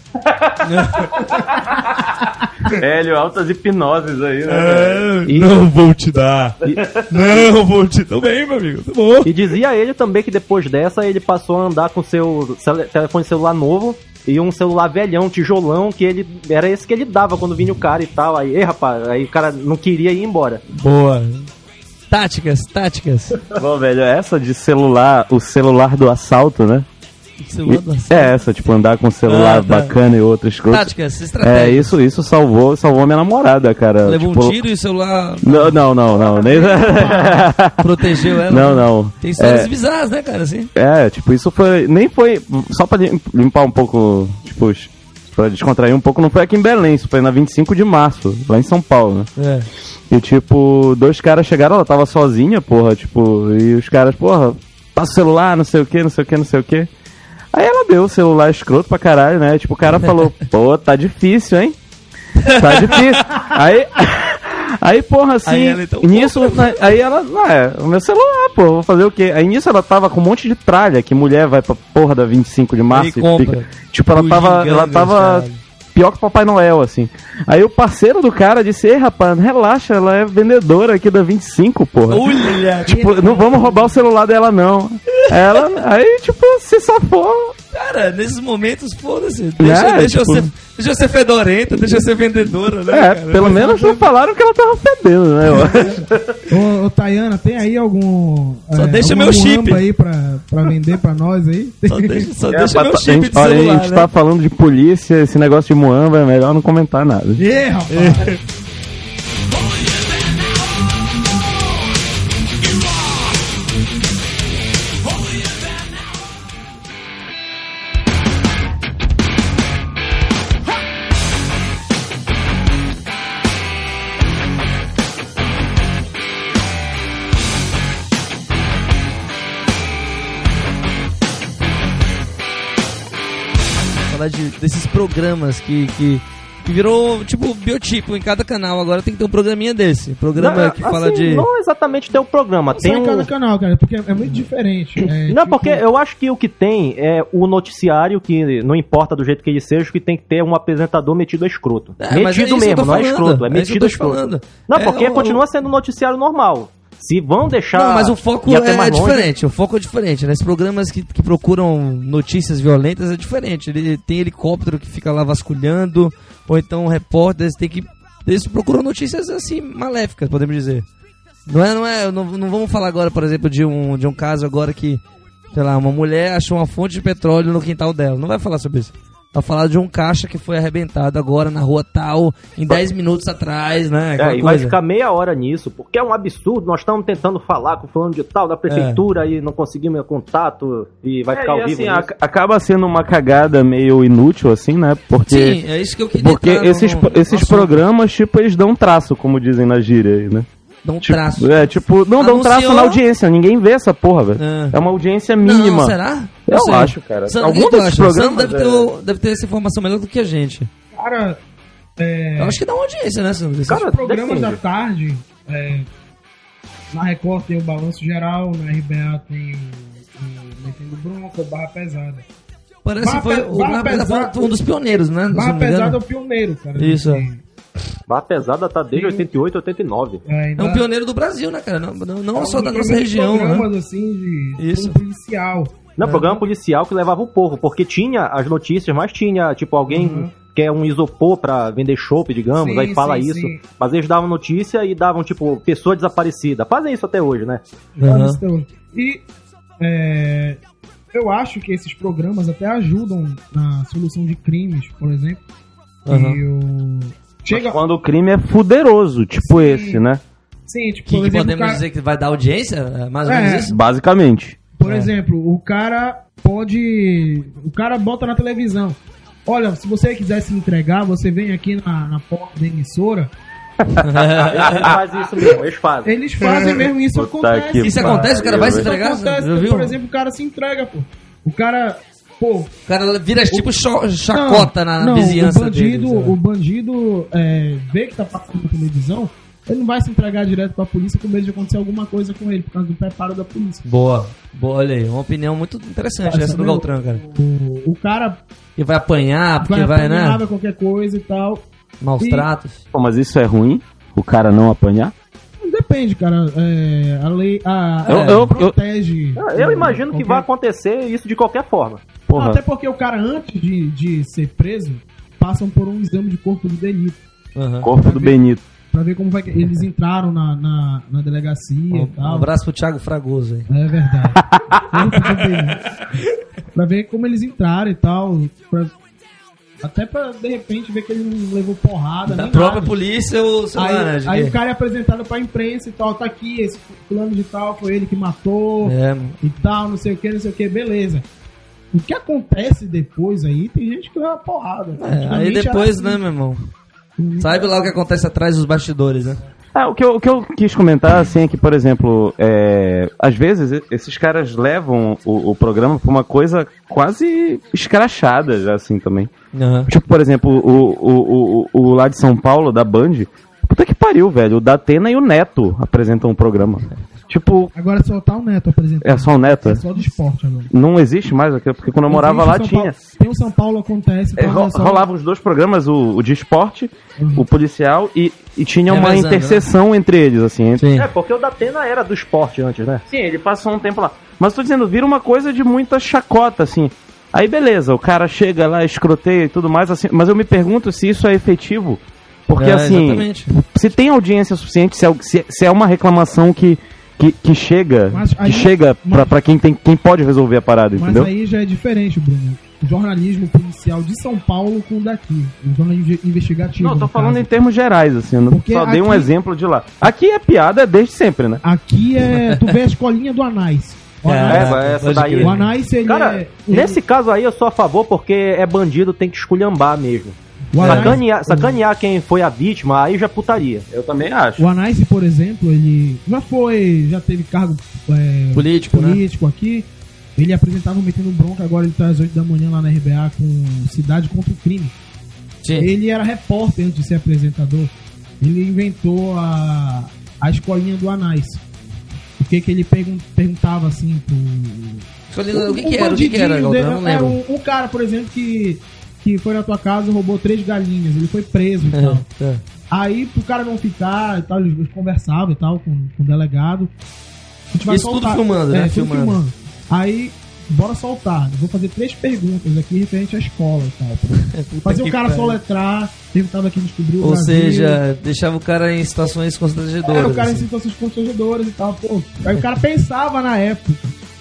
Hélio, altas hipnoses aí, né? Não vou te dar. Não vou te dar. Tudo bem, meu amigo, tá bom. E dizia ele também que depois dessa ele passou a andar com seu telefone celular novo e um celular velhão, tijolão, que era esse que ele dava quando vinha o cara e tal. Aí, rapaz, aí o cara não queria ir embora. Boa. Táticas. Bom, velho, essa de celular, o celular do assalto, né? É essa, tipo, andar com um celular bacana e outro escroto. Táticas, estratégias. Isso salvou minha namorada, cara. Levou tipo, um tiro e o celular... Não. Nem... Protegeu ela? Não. Tem histórias bizarras, né, cara, assim? Tipo, isso foi... Nem foi... Só pra limpar um pouco, tipo... Pra descontrair um pouco, não foi aqui em Belém, isso foi na 25 de março, lá em São Paulo, né? E, tipo, 2 caras chegaram, ela tava sozinha, porra, tipo... E os caras, porra, passa o celular, não sei o que. Aí ela deu o celular escroto pra caralho, né? Tipo, o cara falou, pô, tá difícil, hein? Tá difícil. Aí, porra, assim, aí ela, então, nisso, aí ela, o meu celular, pô, vou fazer o quê? Aí nisso ela tava com um monte de tralha, que mulher vai pra porra da 25 de março e fica... Tipo, ela tava pior que o Papai Noel, assim. Aí o parceiro do cara disse, ei, rapaz, relaxa, ela é vendedora aqui da 25, porra. Olha, tipo, não vamos roubar o celular dela, não. Aí, tipo, se safou. Cara, nesses momentos, foda-se. Deixa eu ser fedorenta, deixa eu ser vendedora, né, cara? Pelo menos não falaram que ela tava fedendo, né, eu acho. Ô, Tayana, tem aí algum... Só deixa meu chip aí pra vender pra nós aí? Só deixa meu chip de celular, olha, a gente tá falando de polícia, esse negócio de Muamba, é melhor não comentar nada. Rapaz! Desses programas que virou tipo biotipo em cada canal. Agora tem que ter um programinha desse. Programa que fala de... Não exatamente tem um programa. Tem em cada canal, cara, porque é muito diferente. Não, porque eu acho que o que tem é o noticiário, que não importa do jeito que ele seja, que tem que ter um apresentador metido a escroto. Metido mesmo, não é escroto, é metido a escroto. Não, porque continua sendo um noticiário normal. Se vão deixar... Não, mas o foco é diferente. O foco é diferente, né? Os programas que procuram notícias violentas é diferente. Ele tem helicóptero que fica lá vasculhando, ou então repórteres eles procuram notícias assim, maléficas, podemos dizer. Não vamos falar agora, por exemplo, de um caso agora que, sei lá, uma mulher achou uma fonte de petróleo no quintal dela. Não vai falar sobre isso. pra falar de um caixa que foi arrebentado agora na rua tal, em 10 minutos atrás, né? Aquela E vai coisa. ficar meia hora nisso, porque é um absurdo. Nós estamos tentando falar com o fulano de tal da prefeitura e não conseguimos contato e vai ficar ao vivo. assim, nisso. acaba sendo uma cagada meio inútil, assim, né? Porque, Sim, é isso que eu queria porque entrar esses no assunto. programas, tipo, eles dão traço, como dizem na gíria aí, né? Dá um Tipo, traço. não dão traço Anunciou- na audiência, ninguém vê essa porra, velho. É. É uma audiência mínima. Não, será? Eu Não sei. acho, cara. Sandro, Algum o que tu desses acha? O programas, Sandro deve ter essa informação melhor do que a gente. Cara, Eu acho que dá uma audiência, né, Sandro? Cara, os programas depende. da tarde, na Record tem o Balanço Geral, na RBA tem o Metendo Bronca, o Barra Pesada. Parece que foi, o Barra Barra Pesada Pesada- foi um dos pioneiros, né? se Barra não me engano. Pesada é o pioneiro, cara. Isso. Barra Pesada tá desde 88, 89. É um pioneiro do Brasil, né, cara? Não só da nossa primeiros região, né? programas, assim, de Isso. todo policial. Não, programa policial que levava o povo, porque tinha as notícias, mas tinha, tipo, alguém quer um isopor pra vender chopp, digamos, Sim, aí fala sim, isso. sim. Mas eles davam notícia e davam, tipo, pessoa desaparecida. Fazem isso até hoje, né? Aham. E eu acho que esses programas até ajudam na solução de crimes, por exemplo. Aham. Chega, Quando o crime é fuderoso, tipo esse, né? sim, tipo, Que por exemplo, podemos o cara, dizer que vai dar audiência? É mais ou menos isso? Basicamente. por exemplo, o cara bota na televisão. Olha, se você quiser se entregar, você vem aqui na porta da emissora. Eles fazem isso mesmo, eles fazem. Eles fazem mesmo, isso Puta acontece. que Isso acontece? O cara vai se Isso entregar? acontece, Já viu? por exemplo, o cara se entrega, pô. O cara, pô, O cara vira tipo chacota na não, vizinhança o bandido, deles, né? o bandido vê que tá passando na televisão, ele não vai se entregar direto pra polícia com medo de acontecer alguma coisa com ele, por causa do preparo da polícia. Boa, olha aí, uma opinião muito interessante essa do meu, Galtran, cara. O cara Que vai apanhar, porque vai, apanhar, né? vai qualquer coisa e tal. Maus E- tratos. Pô, mas isso é ruim? O cara não apanhar? Depende, cara. A lei Eu- protege. Eu imagino que vai acontecer isso de qualquer forma. Porra. Até porque o cara, antes de ser preso, passam por um exame de corpo de delito. Aham. Corpo do Benito. Pra ver como vai. Eles entraram na delegacia e Um tal. abraço pro Thiago Fragoso aí. É verdade. Corpo de delito. Pra ver como eles entraram e tal. Até pra, de repente, ver que ele não levou porrada. Da nem própria nada. polícia ou sei lá, né? de Aí quê? o cara é apresentado pra imprensa e tal. Tá aqui, esse fulano de tal foi ele que matou. É, mano. E tal, não sei o que, beleza. O que acontece depois aí, tem gente que leva porrada. Aí Antigamente depois, era né, assim. meu irmão? Sabe lá o que acontece atrás dos bastidores, né? O que eu quis comentar, assim, é que, por exemplo, às vezes esses caras levam o programa pra uma coisa quase escrachada, já, assim, também. Aham. Tipo, por exemplo, o lá de São Paulo, da Band, puta que pariu, velho. O Datena e o Neto apresentam um programa. Tipo, Agora só tá o Neto apresentando. é só o Neto? É só de esporte agora. Não existe mais aquilo, porque quando eu morava lá Existe o São tinha. Paulo. Tem o São Paulo, acontece. Então é só- Rolavam os dois programas, o de esporte, o policial, e tinha uma Revezando, interseção entre eles, assim. Sim. É, porque o Datena era do esporte antes, né? Sim, ele passou um tempo lá. Mas tô dizendo, vira uma coisa de muita chacota, assim. Aí beleza, o cara chega lá, escroteia e tudo mais, assim. Mas eu me pergunto se isso é efetivo. Porque assim, Exatamente. se tem audiência suficiente, se é uma reclamação que chega, Mas aí- que chega pra quem pode resolver a parada, Mas entendeu? aí já é diferente, Bruno. O jornalismo policial de São Paulo com o daqui. O jornalismo investigativo. Não, tô no falando caso. em termos gerais, assim. Eu Porque só dei um aqui- exemplo de lá. Aqui é piada desde sempre, né? Aqui é. Tu vê a escolinha do Anais. O Anais, essa pode daí- crer. o Anais, ele Cara, é. nesse caso aí eu sou a favor porque é bandido, tem que esculhambar mesmo. O Anais, Sacanear quem foi a vítima, aí já é putaria. Eu também acho. o Anais, por exemplo, ele já teve cargo Político, né? aqui. Ele apresentava o Metendo Bronca, agora ele tá às 8 da manhã lá na RBA com Cidade contra o Crime. Sim. Ele era repórter antes de ser apresentador. Ele inventou a escolinha do Anais. O que ele perguntava assim pro... O que era? O que era, bandidinho Galtran? Eu dele- não lembro. um cara, por exemplo, que foi na tua casa e roubou 3 galinhas. Ele foi preso e tal. É. Aí, pro cara não ficar e tal, eles conversavam e tal com o delegado. A gente vai Isso tudo soltar. filmando, né? Tudo Filmando. Aí, bora soltar. Eu vou fazer 3 perguntas aqui referente à escola e tal. Fazer que o cara pariu. soletrar, perguntava que descobriu o Ou Brasil. seja, deixava o cara em situações constrangedoras. O cara em assim. situações constrangedoras e tal, pô. Aí o cara pensava na época.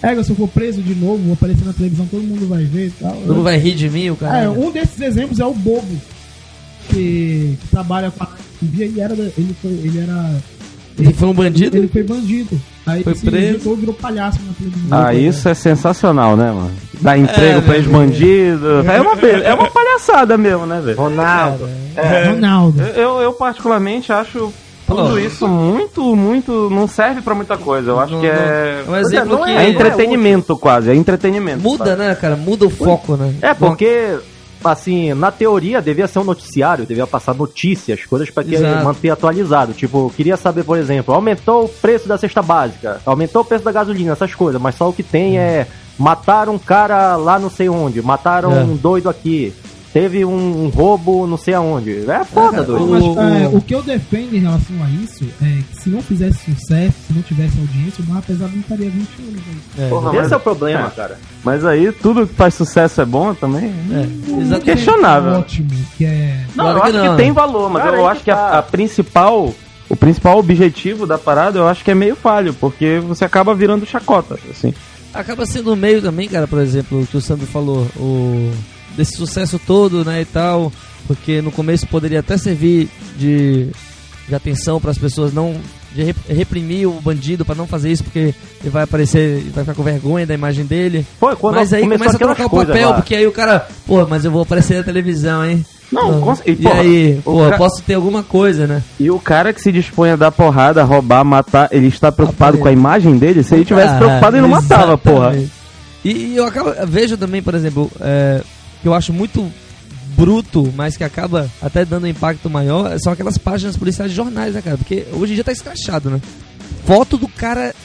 se eu for preso de novo, vou aparecer na televisão, todo mundo vai ver e tal. Todo mundo vai rir de mim, o cara. Um desses exemplos é o Bobo, que trabalha com a dia e Ele foi um bandido? Ele foi bandido. Aí foi se preso. injetou, virou palhaço na televisão. Isso é sensacional, né, mano? Dar emprego pra ex-bandido. É uma palhaçada mesmo, né, velho? Ronaldo. Ronaldo. Eu particularmente acho tudo isso muito. Não serve pra muita coisa. Eu acho que é. Um exemplo que é entretenimento quase. É entretenimento. Muda, sabe? né, cara? Muda o foco, né? Porque, assim, na teoria devia ser um noticiário, devia passar notícias, coisas pra que manter atualizado. Tipo, queria saber, por exemplo, aumentou o preço da cesta básica, aumentou o preço da gasolina, essas coisas, mas só o que tem é mataram um cara lá não sei onde, mataram um doido aqui, teve um roubo não sei aonde. É foda, doido. Mas, o que eu defendo em relação a isso é que se não fizesse sucesso, se não tivesse audiência, o Barra Pesada não estaria 20 anos. Porra, esse é o problema, cara. Mas aí tudo que faz sucesso é bom também? Exatamente. Questionável. Ótimo, que é... Não, eu acho que tem valor, mas eu acho que o principal objetivo da parada, eu acho que é meio falho, porque você acaba virando chacota, assim. Acaba sendo o meio também, cara, por exemplo, o que o Sandro falou, desse sucesso todo, né, e tal, porque no começo poderia até servir de atenção para as pessoas não... de reprimir o bandido pra não fazer isso, porque ele vai aparecer, vai ficar com vergonha da imagem dele. Mas aí começa a trocar o papel, lá. Porque aí o cara, mas eu vou aparecer na televisão, hein? Aí, posso ter alguma coisa, né? E o cara que se dispõe a dar porrada, roubar, matar, ele está preocupado com a imagem dele? Se ele tivesse preocupado, ele não matava, porra. E eu vejo também, por exemplo, que eu acho muito bruto, mas que acaba até dando um impacto maior, são aquelas páginas policiais de jornais, né, cara? Porque hoje em dia tá escrachado, né? Foto do cara,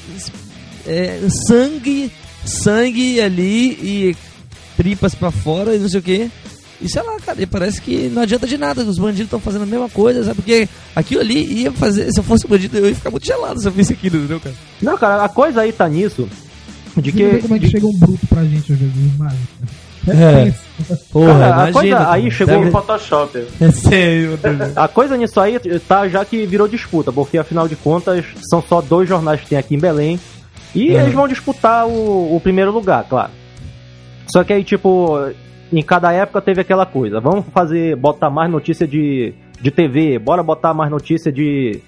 sangue ali e tripas pra fora e não sei o que. E sei lá, cara, e parece que não adianta de nada, os bandidos estão fazendo a mesma coisa, sabe? Porque aquilo ali ia fazer, se eu fosse bandido, eu ia ficar muito gelado se eu visse aquilo, entendeu, cara? Não, cara, a coisa aí tá nisso. Como é que chega um bruto pra gente às vezes, imagem, Porra, cara, a coisa aí chegou no Photoshop. A coisa nisso aí tá já que virou disputa, porque afinal de contas são só 2 jornais que tem aqui em Belém e eles vão disputar o primeiro lugar, claro. Só que aí, tipo, em cada época teve aquela coisa, vamos botar mais notícia de TV, bora botar mais notícia de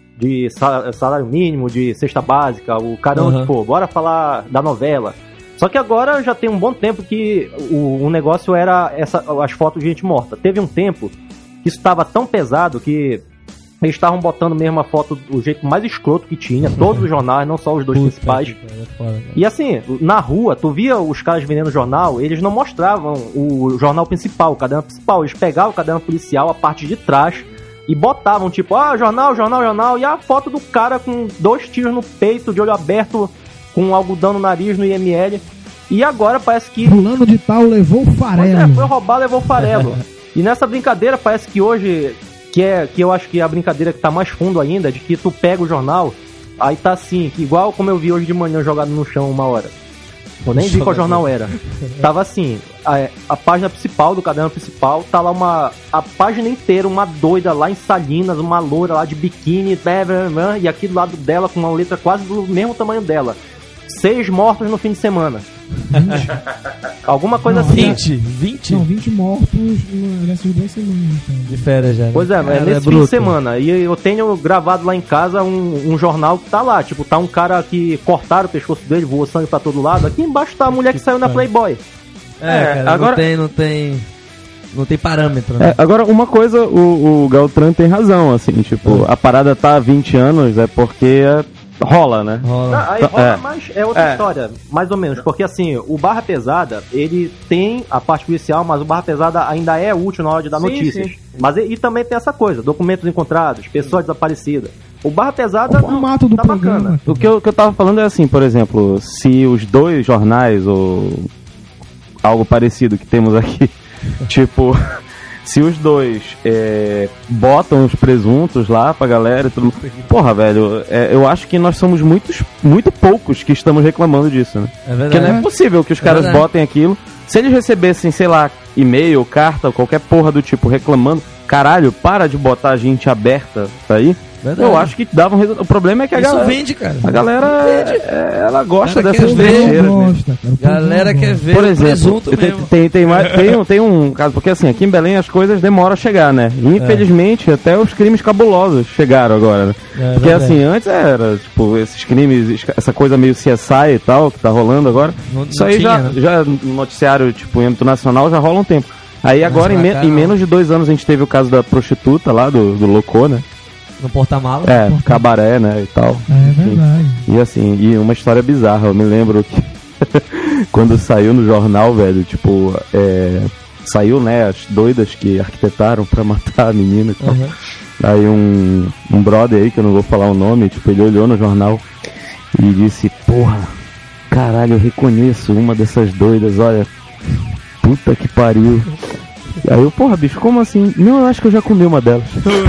salário mínimo, de cesta básica, o caramba que for, bora falar da novela. Só que agora já tem um bom tempo que o negócio era as fotos de gente morta. Teve um tempo que isso estava tão pesado que eles estavam botando mesmo a foto do jeito mais escroto que tinha, todos os jornais, não só os 2 principais. E assim, na rua, tu via os caras vendendo jornal, eles não mostravam o jornal principal, o caderno principal. Eles pegavam o caderno policial, a parte de trás, e botavam tipo, jornal, e a foto do cara com 2 tiros no peito, de olho aberto, com algodão no nariz, no IML. E agora parece que... Fulano de tal levou o farelo. Foi roubar, levou o farelo. E nessa brincadeira, parece que hoje... Que eu acho que é a brincadeira que tá mais fundo ainda, de que tu pega o jornal, aí tá assim, que igual como eu vi hoje de manhã jogado no chão uma hora. Eu nem vi qual jornal era. Tava assim, a página principal, do caderno principal, tá lá a página inteira, uma doida lá em Salinas, uma loura lá de biquíni, e aqui do lado dela, com uma letra quase do mesmo tamanho dela. 6 mortos no fim de semana. 20. Alguma coisa não, assim. 20? Não, 20 mortos nessas 2 semanas. Então. De férias já. Né? Pois é nesse fim de semana. E eu tenho gravado lá em casa um jornal que tá lá. Tipo, tá um cara que cortaram o pescoço dele, voou sangue pra todo lado. Aqui embaixo tá a mulher que saiu na Playboy. Cara, agora não tem parâmetro, né? Agora, uma coisa, o Galtran tem razão, assim, tipo, a parada tá há 20 anos, é porque rola, né? Aí rola, mas é outra história, mais ou menos, porque assim, o Barra Pesada, ele tem a parte policial, mas o Barra Pesada ainda é útil na hora de dar notícias. Sim. Mas e também tem essa coisa, documentos encontrados, pessoas desaparecidas. O Barra Pesada tá bacana. O que eu tava falando é assim, por exemplo, se os 2 jornais ou algo parecido que temos aqui, tipo... Se os 2 botam os presuntos lá pra galera e tudo... Porra, velho, eu acho que nós somos muito poucos que estamos reclamando disso, né? É verdade. Porque não é possível que os caras botem aquilo. Se eles recebessem, sei lá, e-mail, carta, qualquer porra do tipo, reclamando... Caralho, para de botar a gente aberta aí. Verdade. Eu acho que dava um resultado. O problema é que a Isso galera... vende, cara. A galera, ela gosta Cara, dessas quer ver. besteiras. né? Gosta, cara. O povo Galera não quer gosta. ver Por o exemplo, presunto mesmo. tem um caso, porque assim, aqui em Belém as coisas demoram a chegar, né? E, infelizmente, até os crimes cabulosos chegaram agora, né? É, Porque verdade. assim, antes era, tipo, esses crimes, essa coisa meio CSI e tal, que tá rolando agora. Não- Isso não aí tinha, né? já no noticiário, tipo, em âmbito nacional, já rola um tempo. Aí agora, pra cá, em não. menos de 2 anos, a gente teve o caso da prostituta lá, do Locô, né? No porta-mala. É, cabaré, né, e tal. É verdade. E assim, e uma história bizarra, eu me lembro que quando saiu no jornal, velho, tipo, saiu, né, as doidas que arquitetaram pra matar a menina e tal. Uhum. Aí um brother aí, que eu não vou falar o nome, tipo, ele olhou no jornal e disse, porra, caralho, eu reconheço uma dessas doidas, olha, puta que pariu. Aí eu, porra, bicho, como assim? Não, eu acho que eu já comi uma delas.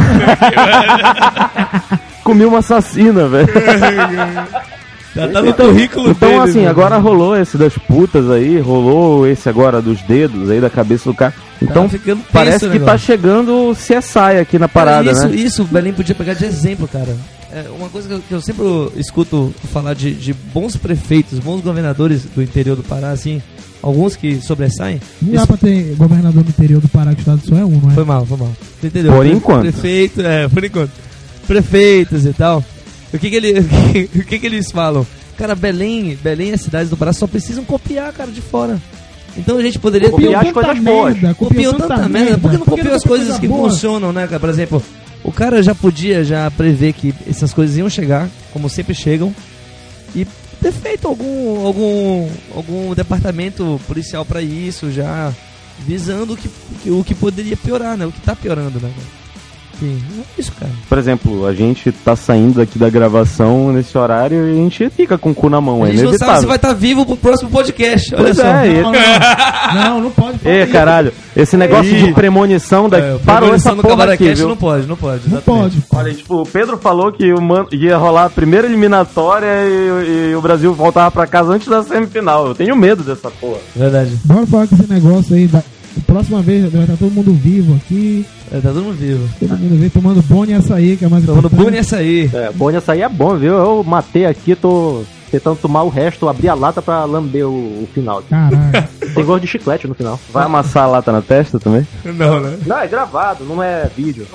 Comi uma assassina, velho. Já tá no currículo Então, dele, assim, né? agora rolou esse das putas aí, rolou esse agora dos dedos aí da cabeça do cara. Então, ficando tenso parece o que tá negócio. chegando o CSI aqui na Cara, parada, isso, né? Isso, o Belém podia pegar de exemplo, cara. É uma coisa que eu sempre escuto falar de bons prefeitos, bons governadores do interior do Pará, assim, alguns que sobressaem. Não dá Isso- pra ter governador no interior do Pará, que o estado só é um, não é? Foi mal, foi mal. Você entendeu? Por enquanto. Prefeito, por enquanto. Prefeitos e tal. O que que eles falam? Cara, Belém e as cidades do Pará só precisam copiar, cara, de fora. Então a gente poderia Copiar as coisas boas. copiou tanta merda. Por que não copiou as coisas que funcionam, né, cara? Por exemplo, o cara já podia prever que essas coisas iam chegar, como sempre chegam, e ter feito algum departamento policial pra isso, já visando o que poderia piorar, né? O que tá piorando, né? Sim, é isso, cara. Por exemplo, a gente tá saindo aqui da gravação nesse horário e a gente fica com o cu na mão, A é gente não sabe se inevitável. vai estar vivo pro próximo podcast. Olha Pois só. é, Não pode falar Ei, isso. caralho, esse negócio Ih. de premonição parou essa no porra aqui, Cabaracast viu? não pode. Não exatamente. pode. Olha, tipo, o Pedro falou que ia rolar a primeira eliminatória e o Brasil voltava pra casa antes da semifinal. Eu tenho medo dessa porra. Verdade. Bora falar com esse negócio aí. Próxima vez vai estar todo mundo vivo aqui. Tá todo mundo vivo. Todo mundo vivo tomando bone e açaí, que é mais Tomando importante. bunny essa aí. Bom, essa aí é bom, viu? Eu matei aqui, tô tentando tomar o resto, abrir a lata pra lamber o final. Caralho. Tem gosto de chiclete no final. Vai amassar a lata na testa também? Não, né? Não, é gravado, não é vídeo.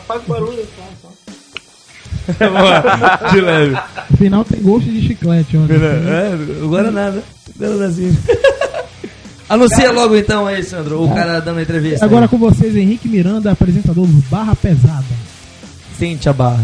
De leve. No final tem gosto de chiclete, olha. O Guaraná, né? Guaranazinho. Anuncia logo então aí, Sandro, o cara dando entrevista. Agora com vocês, Henrique Miranda, apresentador do Barra Pesada. Sente a barra.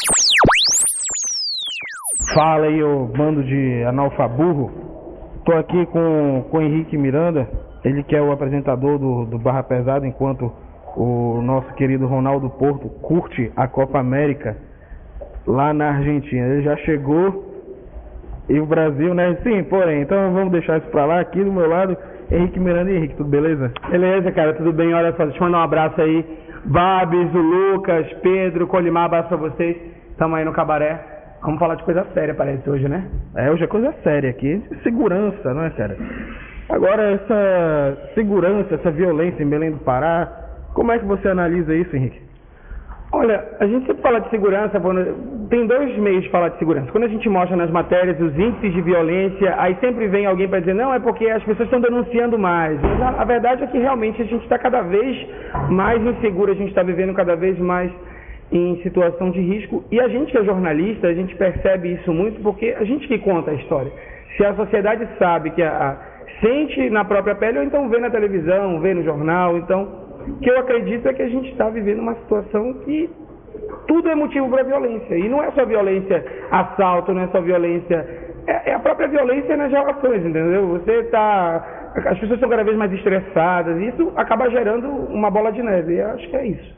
Fala aí, ô bando de analfaburro. Tô aqui com o Henrique Miranda, ele que é o apresentador do Barra Pesada, enquanto o nosso querido Ronaldo Porto curte a Copa América lá na Argentina. Ele já chegou e o Brasil, né? Sim, porém, então vamos deixar isso pra lá. Aqui do meu lado, Henrique Miranda e Henrique, tudo beleza? Beleza, cara, tudo bem? Olha só, deixa eu mandar um abraço aí. Babs, o Lucas, Pedro, Colimar, abraço pra vocês. Tamo aí no cabaré. Vamos falar de coisa séria, parece, hoje, né? Hoje é coisa séria aqui, segurança, não é sério? Agora, essa segurança, essa violência em Belém do Pará, como é que você analisa isso, Henrique? Olha, a gente sempre fala de segurança, tem dois meios de falar de segurança. Quando a gente mostra nas matérias os índices de violência, aí sempre vem alguém para dizer, não, é porque as pessoas estão denunciando mais. Mas a verdade é que realmente a gente está cada vez mais inseguro, a gente está vivendo cada vez mais em situação de risco. E a gente que é jornalista, a gente percebe isso muito porque a gente que conta a história. Se a sociedade sabe que sente na própria pele, ou então vê na televisão, vê no jornal, então... O que eu acredito é que a gente está vivendo uma situação que tudo é motivo para violência. E não é só violência assalto, não é só violência... É a própria violência nas relações, entendeu? As pessoas estão cada vez mais estressadas e isso acaba gerando uma bola de neve. E eu acho que é isso.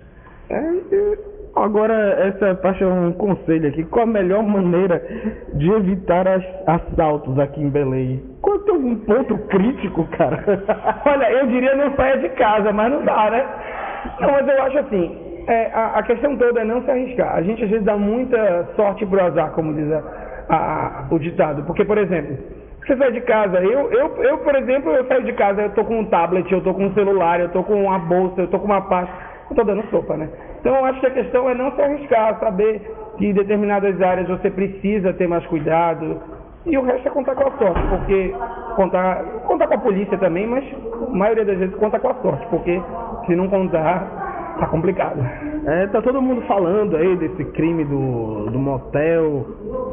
Agora, essa parte é um conselho aqui. Qual a melhor maneira de evitar assaltos aqui em Belém? Qual é o teu ponto crítico, cara? Olha, eu diria não saia de casa, mas não dá, né? Não, mas eu acho assim, a questão toda é não se arriscar. A gente às vezes dá muita sorte pro azar, como diz o ditado. Porque, por exemplo, você sai de casa, eu, por exemplo, eu saio de casa, eu tô com um tablet, eu tô com um celular, eu tô com uma bolsa, eu tô com uma pasta, eu tô dando sopa, né? Então eu acho que a questão é não se arriscar, saber que em determinadas áreas você precisa ter mais cuidado. E o resto é contar com a sorte, porque contar com a polícia também, mas a maioria das vezes conta com a sorte, porque se não contar, tá complicado. Tá todo mundo falando aí desse crime do motel,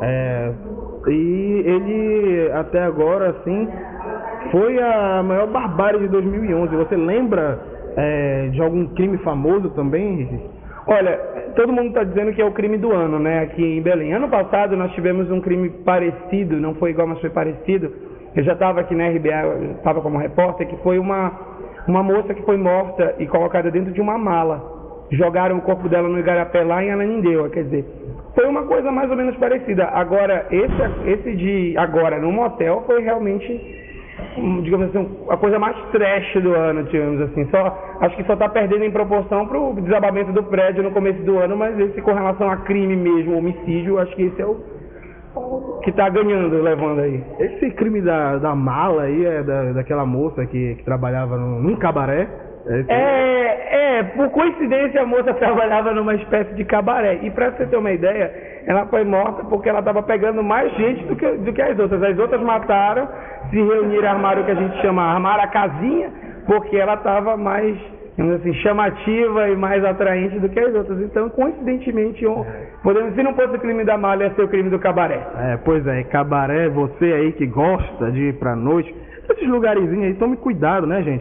e ele até agora, assim, foi a maior barbárie de 2011. Você lembra de algum crime famoso também, Henrique? Olha, todo mundo está dizendo que é o crime do ano, né, aqui em Belém. Ano passado nós tivemos um crime parecido, não foi igual, mas foi parecido. Eu já estava aqui na RBA, estava como repórter, que foi uma moça que foi morta e colocada dentro de uma mala. Jogaram o corpo dela no Igarapé, lá em Ananindeua, quer dizer, foi uma coisa mais ou menos parecida. Agora, esse de agora no motel foi realmente, digamos assim, a coisa mais trash do ano, digamos assim. Acho que só está perdendo em proporção para o desabamento do prédio no começo do ano, mas esse com relação a crime mesmo, homicídio, acho que esse é o que está ganhando, levando aí. Esse crime da mala aí daquela moça que trabalhava num cabaré? Por coincidência a moça trabalhava numa espécie de cabaré. E pra você ter uma ideia, ela foi morta porque ela estava pegando mais gente do que as outras. As outras mataram, se reuniram, armaram o que a gente chama, armaram a casinha, porque ela estava mais, digamos assim, chamativa e mais atraente do que as outras. Então, coincidentemente, se não fosse o crime da mala, ia ser o crime do cabaré. Pois é, cabaré, você aí que gosta de ir pra noite, esses lugarzinhos aí, tome cuidado, né, gente?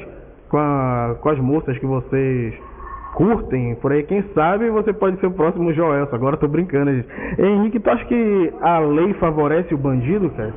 Com as moças que vocês curtem por aí, quem sabe você pode ser o próximo Joelson. Agora eu tô brincando, gente. Henrique, tu acha que a lei favorece o bandido, cara?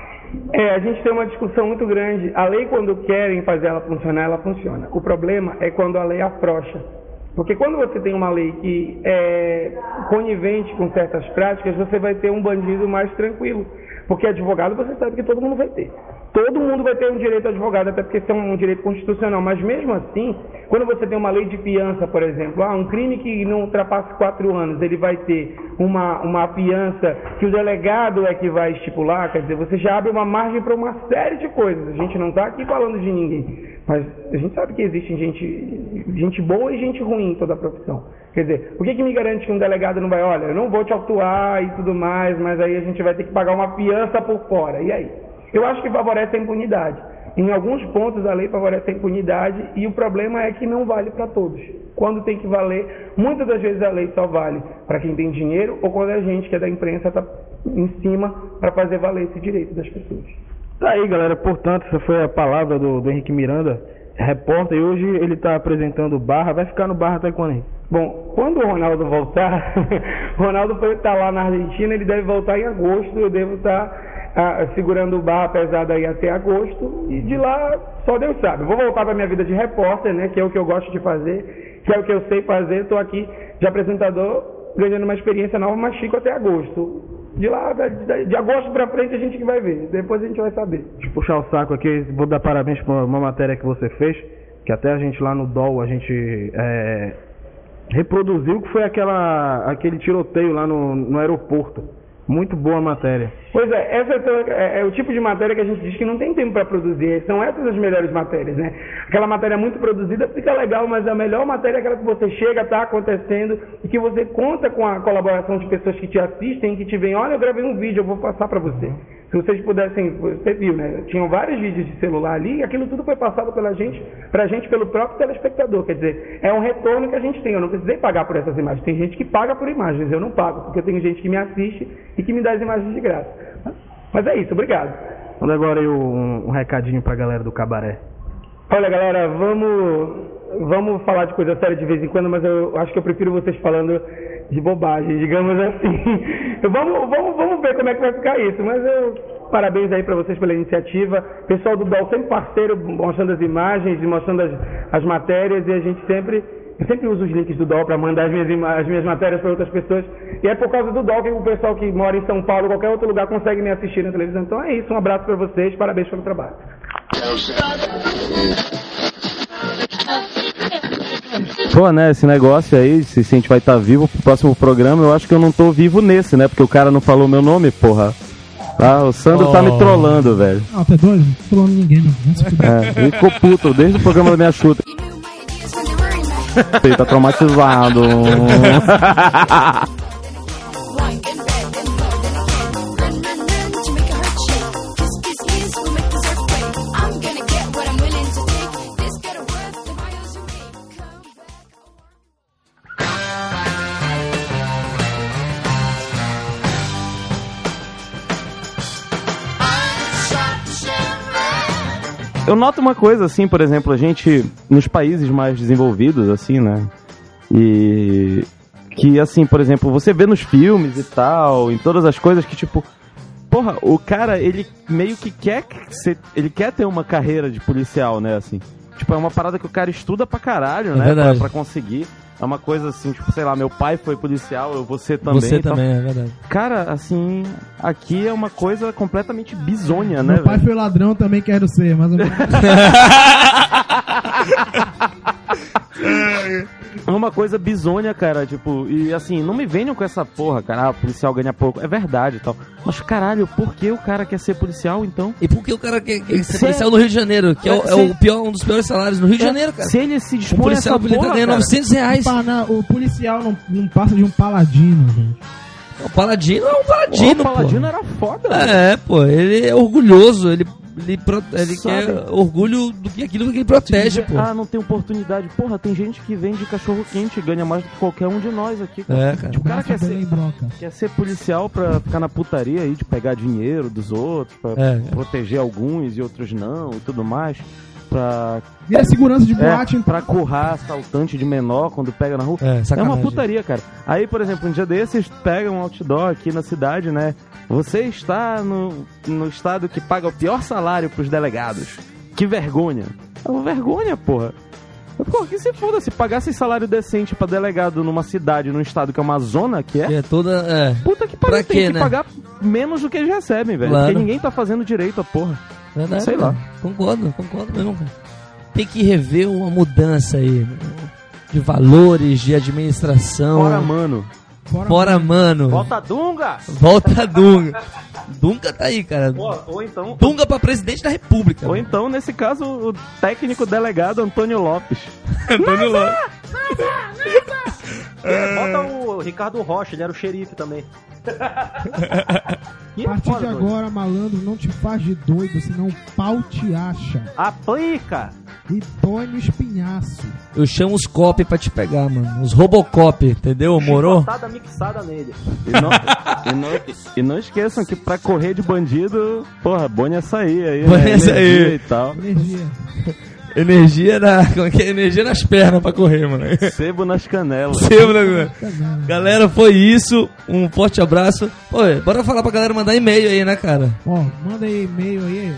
A gente tem uma discussão muito grande. A lei, quando querem fazer ela funcionar, ela funciona. O problema é quando a lei afrouxa. Porque quando você tem uma lei que é conivente com certas práticas, você vai ter um bandido mais tranquilo. Porque advogado você sabe que todo mundo vai ter. Todo mundo vai ter um direito a advogado, até porque isso é um direito constitucional. Mas mesmo assim, quando você tem uma lei de fiança, por exemplo, um crime que não ultrapasse 4 anos, ele vai ter uma fiança que o delegado é que vai estipular, quer dizer, você já abre uma margem para uma série de coisas. A gente não está aqui falando de ninguém, mas a gente sabe que existe gente boa e gente ruim em toda a profissão. Quer dizer, o que me garante que um delegado não vai, olha, eu não vou te autuar e tudo mais, mas aí a gente vai ter que pagar uma fiança por fora, e aí? Eu acho que favorece a impunidade. Em alguns pontos a lei favorece a impunidade e o problema é que não vale para todos. Quando tem que valer, muitas das vezes a lei só vale para quem tem dinheiro ou quando a gente que é da imprensa está em cima para fazer valer esse direito das pessoas. Tá aí, galera. Portanto, essa foi a palavra do Henrique Miranda, repórter, e hoje ele está apresentando o Barra. Vai ficar no Barra até quando, Henrique? Bom, quando o Ronaldo voltar, o Ronaldo foi estar lá na Argentina, ele deve voltar em agosto, eu devo estar segurando o Barra Pesada aí até agosto, e de lá só Deus sabe. Vou voltar para minha vida de repórter, né, que é o que eu gosto de fazer, que é o que eu sei fazer. Estou aqui de apresentador, ganhando uma experiência nova, mas fico até agosto. De lá, de agosto para frente a gente que vai ver, depois a gente vai saber. Deixa eu puxar o saco aqui, vou dar parabéns por uma matéria que você fez, que até a gente lá no DOL, a gente reproduziu, que foi aquele tiroteio lá no aeroporto. Muito boa matéria. Pois é, essa é o tipo de matéria que a gente diz que não tem tempo para produzir. São essas as melhores matérias, né? Aquela matéria muito produzida fica legal, mas a melhor matéria é aquela que você chega, está acontecendo e que você conta com a colaboração de pessoas que te assistem, que te veem, olha, eu gravei um vídeo, eu vou passar para você. Se vocês pudessem, você viu, né? Tinham vários vídeos de celular ali e aquilo tudo foi passado pra gente pelo próprio telespectador. Quer dizer, é um retorno que a gente tem. Eu não precisei pagar por essas imagens. Tem gente que paga por imagens, eu não pago, porque eu tenho gente que me assiste e que me dá as imagens de graça. Mas é isso, obrigado. Manda agora aí um recadinho pra galera do cabaré. Olha, galera, vamos falar de coisa séria de vez em quando, mas eu acho que eu prefiro vocês falando de bobagem, digamos assim. Vamos ver como é que vai ficar isso, mas parabéns aí pra vocês pela iniciativa. Pessoal do DOL sempre parceiro, mostrando as imagens e mostrando as matérias, e a gente eu sempre uso os links do DOL para mandar as minhas matérias para outras pessoas. E é por causa do DOL que o pessoal que mora em São Paulo, qualquer outro lugar, consegue me assistir na televisão. Então é isso, um abraço para vocês, parabéns pelo trabalho. Pô, né, esse negócio aí, se a gente vai estar vivo pro próximo programa, eu acho que eu não tô vivo nesse, né? Porque o cara não falou meu nome, porra. Ah, o Sandro tá me trollando, velho. Ah, tá doido? Não tô trollando ninguém, não. Ele ficou puto desde o programa da minha chuta. Ele tá traumatizado. Eu noto uma coisa, assim, por exemplo, a gente, nos países mais desenvolvidos, assim, né? E que, assim, por exemplo, você vê nos filmes e tal, em todas as coisas que, tipo, porra, o cara, ele meio que quer ele quer ter uma carreira de policial, né, assim. Tipo, é uma parada que o cara estuda pra caralho, né, pra conseguir. É uma coisa assim, tipo, sei lá, meu pai foi policial, eu vou ser também. Você então, também, é verdade. Cara, assim, aqui é uma coisa completamente bizonha, né, Meu pai velho? foi ladrão, também quero ser, mais ou menos. É uma coisa bizonha, cara, tipo, e assim, não me venham com essa porra, cara, o policial ganha pouco, é verdade e tal. Mas, caralho, por que o cara quer ser policial, então? E por que o cara quer ser policial no Rio de Janeiro, que é o pior, um dos piores salários no Rio de Janeiro, cara? Se ele se O dispõe a policial essa ele tá porra, ganhando cara, R$900. O policial não passa de um paladino, gente. O Paladino é um Paladino, o Paladino pô. era foda, velho. É, pô, ele é orgulhoso, ele Sabe? quer orgulho do que aquilo que ele protege, pô. Ah, não tem oportunidade. Porra, tem gente que vende cachorro quente e ganha mais do que qualquer um de nós aqui, cara. É, cara. Tipo, o cara Braço bem broca. quer ser policial pra ficar na putaria aí, de pegar dinheiro dos outros, pra proteger alguns e outros não e tudo mais. Pra Vira segurança de boate, então. pra currar assaltante de menor quando pega na rua. É, sacanagem. uma putaria, cara. Aí, por exemplo, um dia desses pegam um outdoor aqui na cidade, né? Você está no estado que paga o pior salário pros delegados. Que vergonha. É uma vergonha, porra. Pô, que se foda, se pagasse salário decente pra delegado numa cidade, num estado que é uma zona, que é... Que é toda... Puta que pariu, Pra tem quê, que né? pagar menos do que eles recebem, velho. Claro. Porque ninguém tá fazendo direito a porra. Verdade, Sei lá. Concordo mesmo, cara. Tem que rever uma mudança aí, de valores, de administração. Fora, mano. Fora, mano. Volta Dunga! Volta Dunga. Dunga tá aí, cara. Ou então... Dunga pra presidente da República. Ou então, nesse caso, o técnico delegado Antônio Lopes. Antônio Lopes. Bota o Ricardo Rocha, ele era o xerife também. A partir de agora, malandro, não te faz de doido, senão o pau te acha. Aplica! E dói no espinhaço. Eu chamo os cop pra te pegar, mano. Os Robocop, entendeu? Morou? Chicotada mixada nele. E não esqueçam que pra correr de bandido, porra, bom é sair aí, Bom né? é sair. Energia e tal. Energia. Energia como é que é? Energia nas pernas pra correr, mano. Sebo nas canelas. Sebo, né, galera, foi isso. Um forte abraço. Oi, bora falar pra galera mandar e-mail aí, né, cara? Ó, manda aí e-mail aí,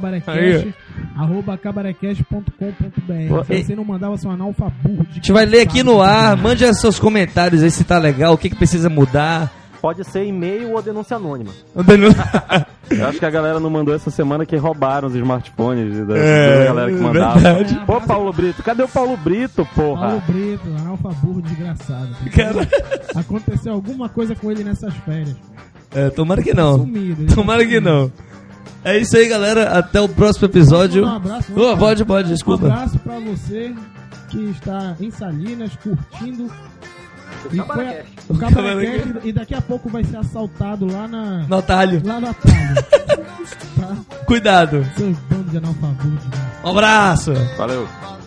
cabarecast@cabarecast.com.br. Se você não mandar, você é um analfaburro. A gente vai ler aqui no ar. Mande seus comentários aí se tá legal, o que precisa mudar. Pode ser e-mail ou denúncia anônima. Eu acho que a galera não mandou essa semana que roubaram os smartphones da galera que mandava. Verdade. Pô, Paulo Brito, cadê o Paulo Brito, porra? Paulo Brito, analfaburro desgraçado. Cara. Aconteceu alguma coisa com ele nessas férias. Tomara que não. Sumido, ele Tomara tá que sumido. não. É isso aí, galera. Até o próximo episódio. Um abraço, Pode, desculpa. Um abraço pra você que está em Salinas curtindo o Cabarecast, e daqui a pouco vai ser assaltado lá No atalho. lá no atalho. Tá? Cuidado. Seus bandos de analfaburros. Né? Um abraço. Valeu.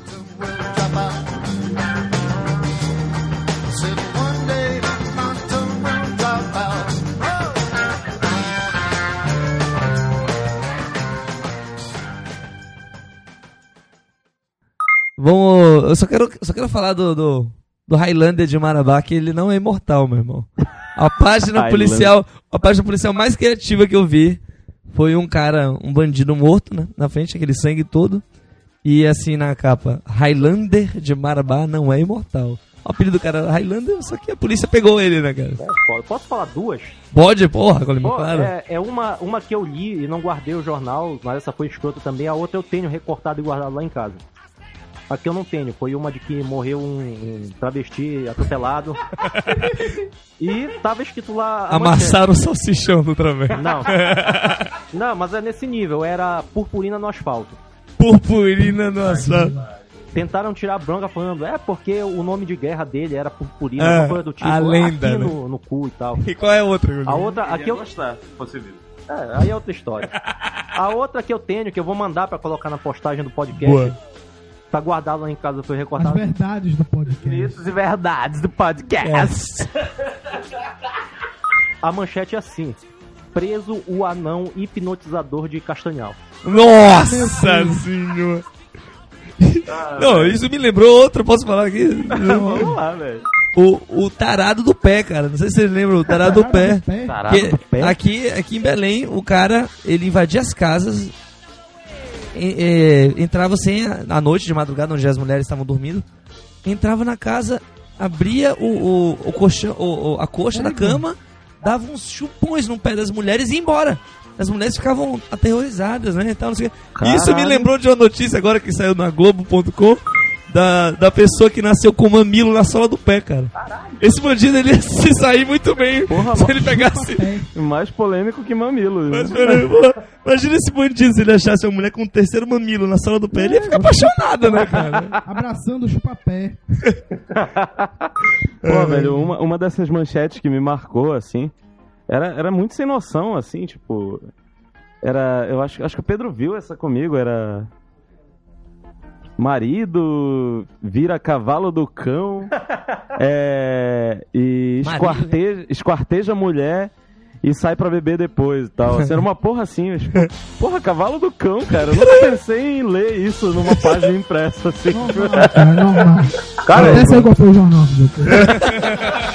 Vamos. Eu só quero falar do Highlander de Marabá, que ele não é imortal, meu irmão. A página policial mais criativa que eu vi foi um bandido morto, né, na frente, aquele sangue todo. E assim na capa, Highlander de Marabá não é imortal. O apelido do cara era Highlander, só que a polícia pegou ele, né, cara? Posso falar duas? Pode, porra, Colimão, Pô, claro. É uma que eu li e não guardei o jornal, mas essa foi escrota também. A outra eu tenho recortado e guardado lá em casa. A que eu não tenho, foi uma de que morreu um travesti atropelado. E tava escrito lá... Amassaram o salsichão do travesti. Não, mas é nesse nível, era purpurina no asfalto. Purpurina no asfalto. Tentaram tirar a bronca falando, porque o nome de guerra dele era purpurina, uma coisa do tipo, a lenda, aqui né? no cu e tal. E qual é a outra? A outra, aqui eu... gostar, se fosse vivo. Aí é outra história. A outra que eu tenho, que eu vou mandar pra colocar na postagem do podcast, Boa. tá guardado lá em casa, foi As recortado. verdades do podcast. Mitos e verdades do podcast. A manchete é assim: preso o anão hipnotizador de Castanhal. Nossa senhora! Não, isso me lembrou outro, posso falar aqui? Vamos lá, velho. O tarado do pé, cara. Não sei se vocês lembram, o tarado do pé. Tarado do pé? Aqui em Belém, o cara, ele invadia as casas, entrava assim à noite, de madrugada, onde as mulheres estavam dormindo, entrava na casa, abria o colchão, a coxa da cama, dava uns chupões no pé das mulheres e ia embora. As mulheres ficavam aterrorizadas, né? Então, não sei o quê. Isso me lembrou de uma notícia agora que saiu na Globo.com da pessoa que nasceu com mamilo na sola do pé, cara. Caralho. Esse bandido, ele ia se sair muito bem. Porra, se ele pegasse... Mais polêmico que mamilo. Mas, imagina esse bandido, se ele achasse uma mulher com um terceiro mamilo na sola do pé. Ele ia ficar apaixonado, né, cara? Abraçando o chupapé. Pô, velho, uma dessas manchetes que me marcou, assim... Era muito sem noção, assim, tipo... Eu acho que o Pedro viu essa comigo, era... Marido vira cavalo do cão e esquarteja a mulher e sai pra beber depois e tal. Assim, era uma porra assim, tipo, porra, cavalo do cão, cara. Eu nunca pensei em ler isso numa página impressa, assim. Normal, cara, normal. Cara, até sei qual foi o jornal, doutor.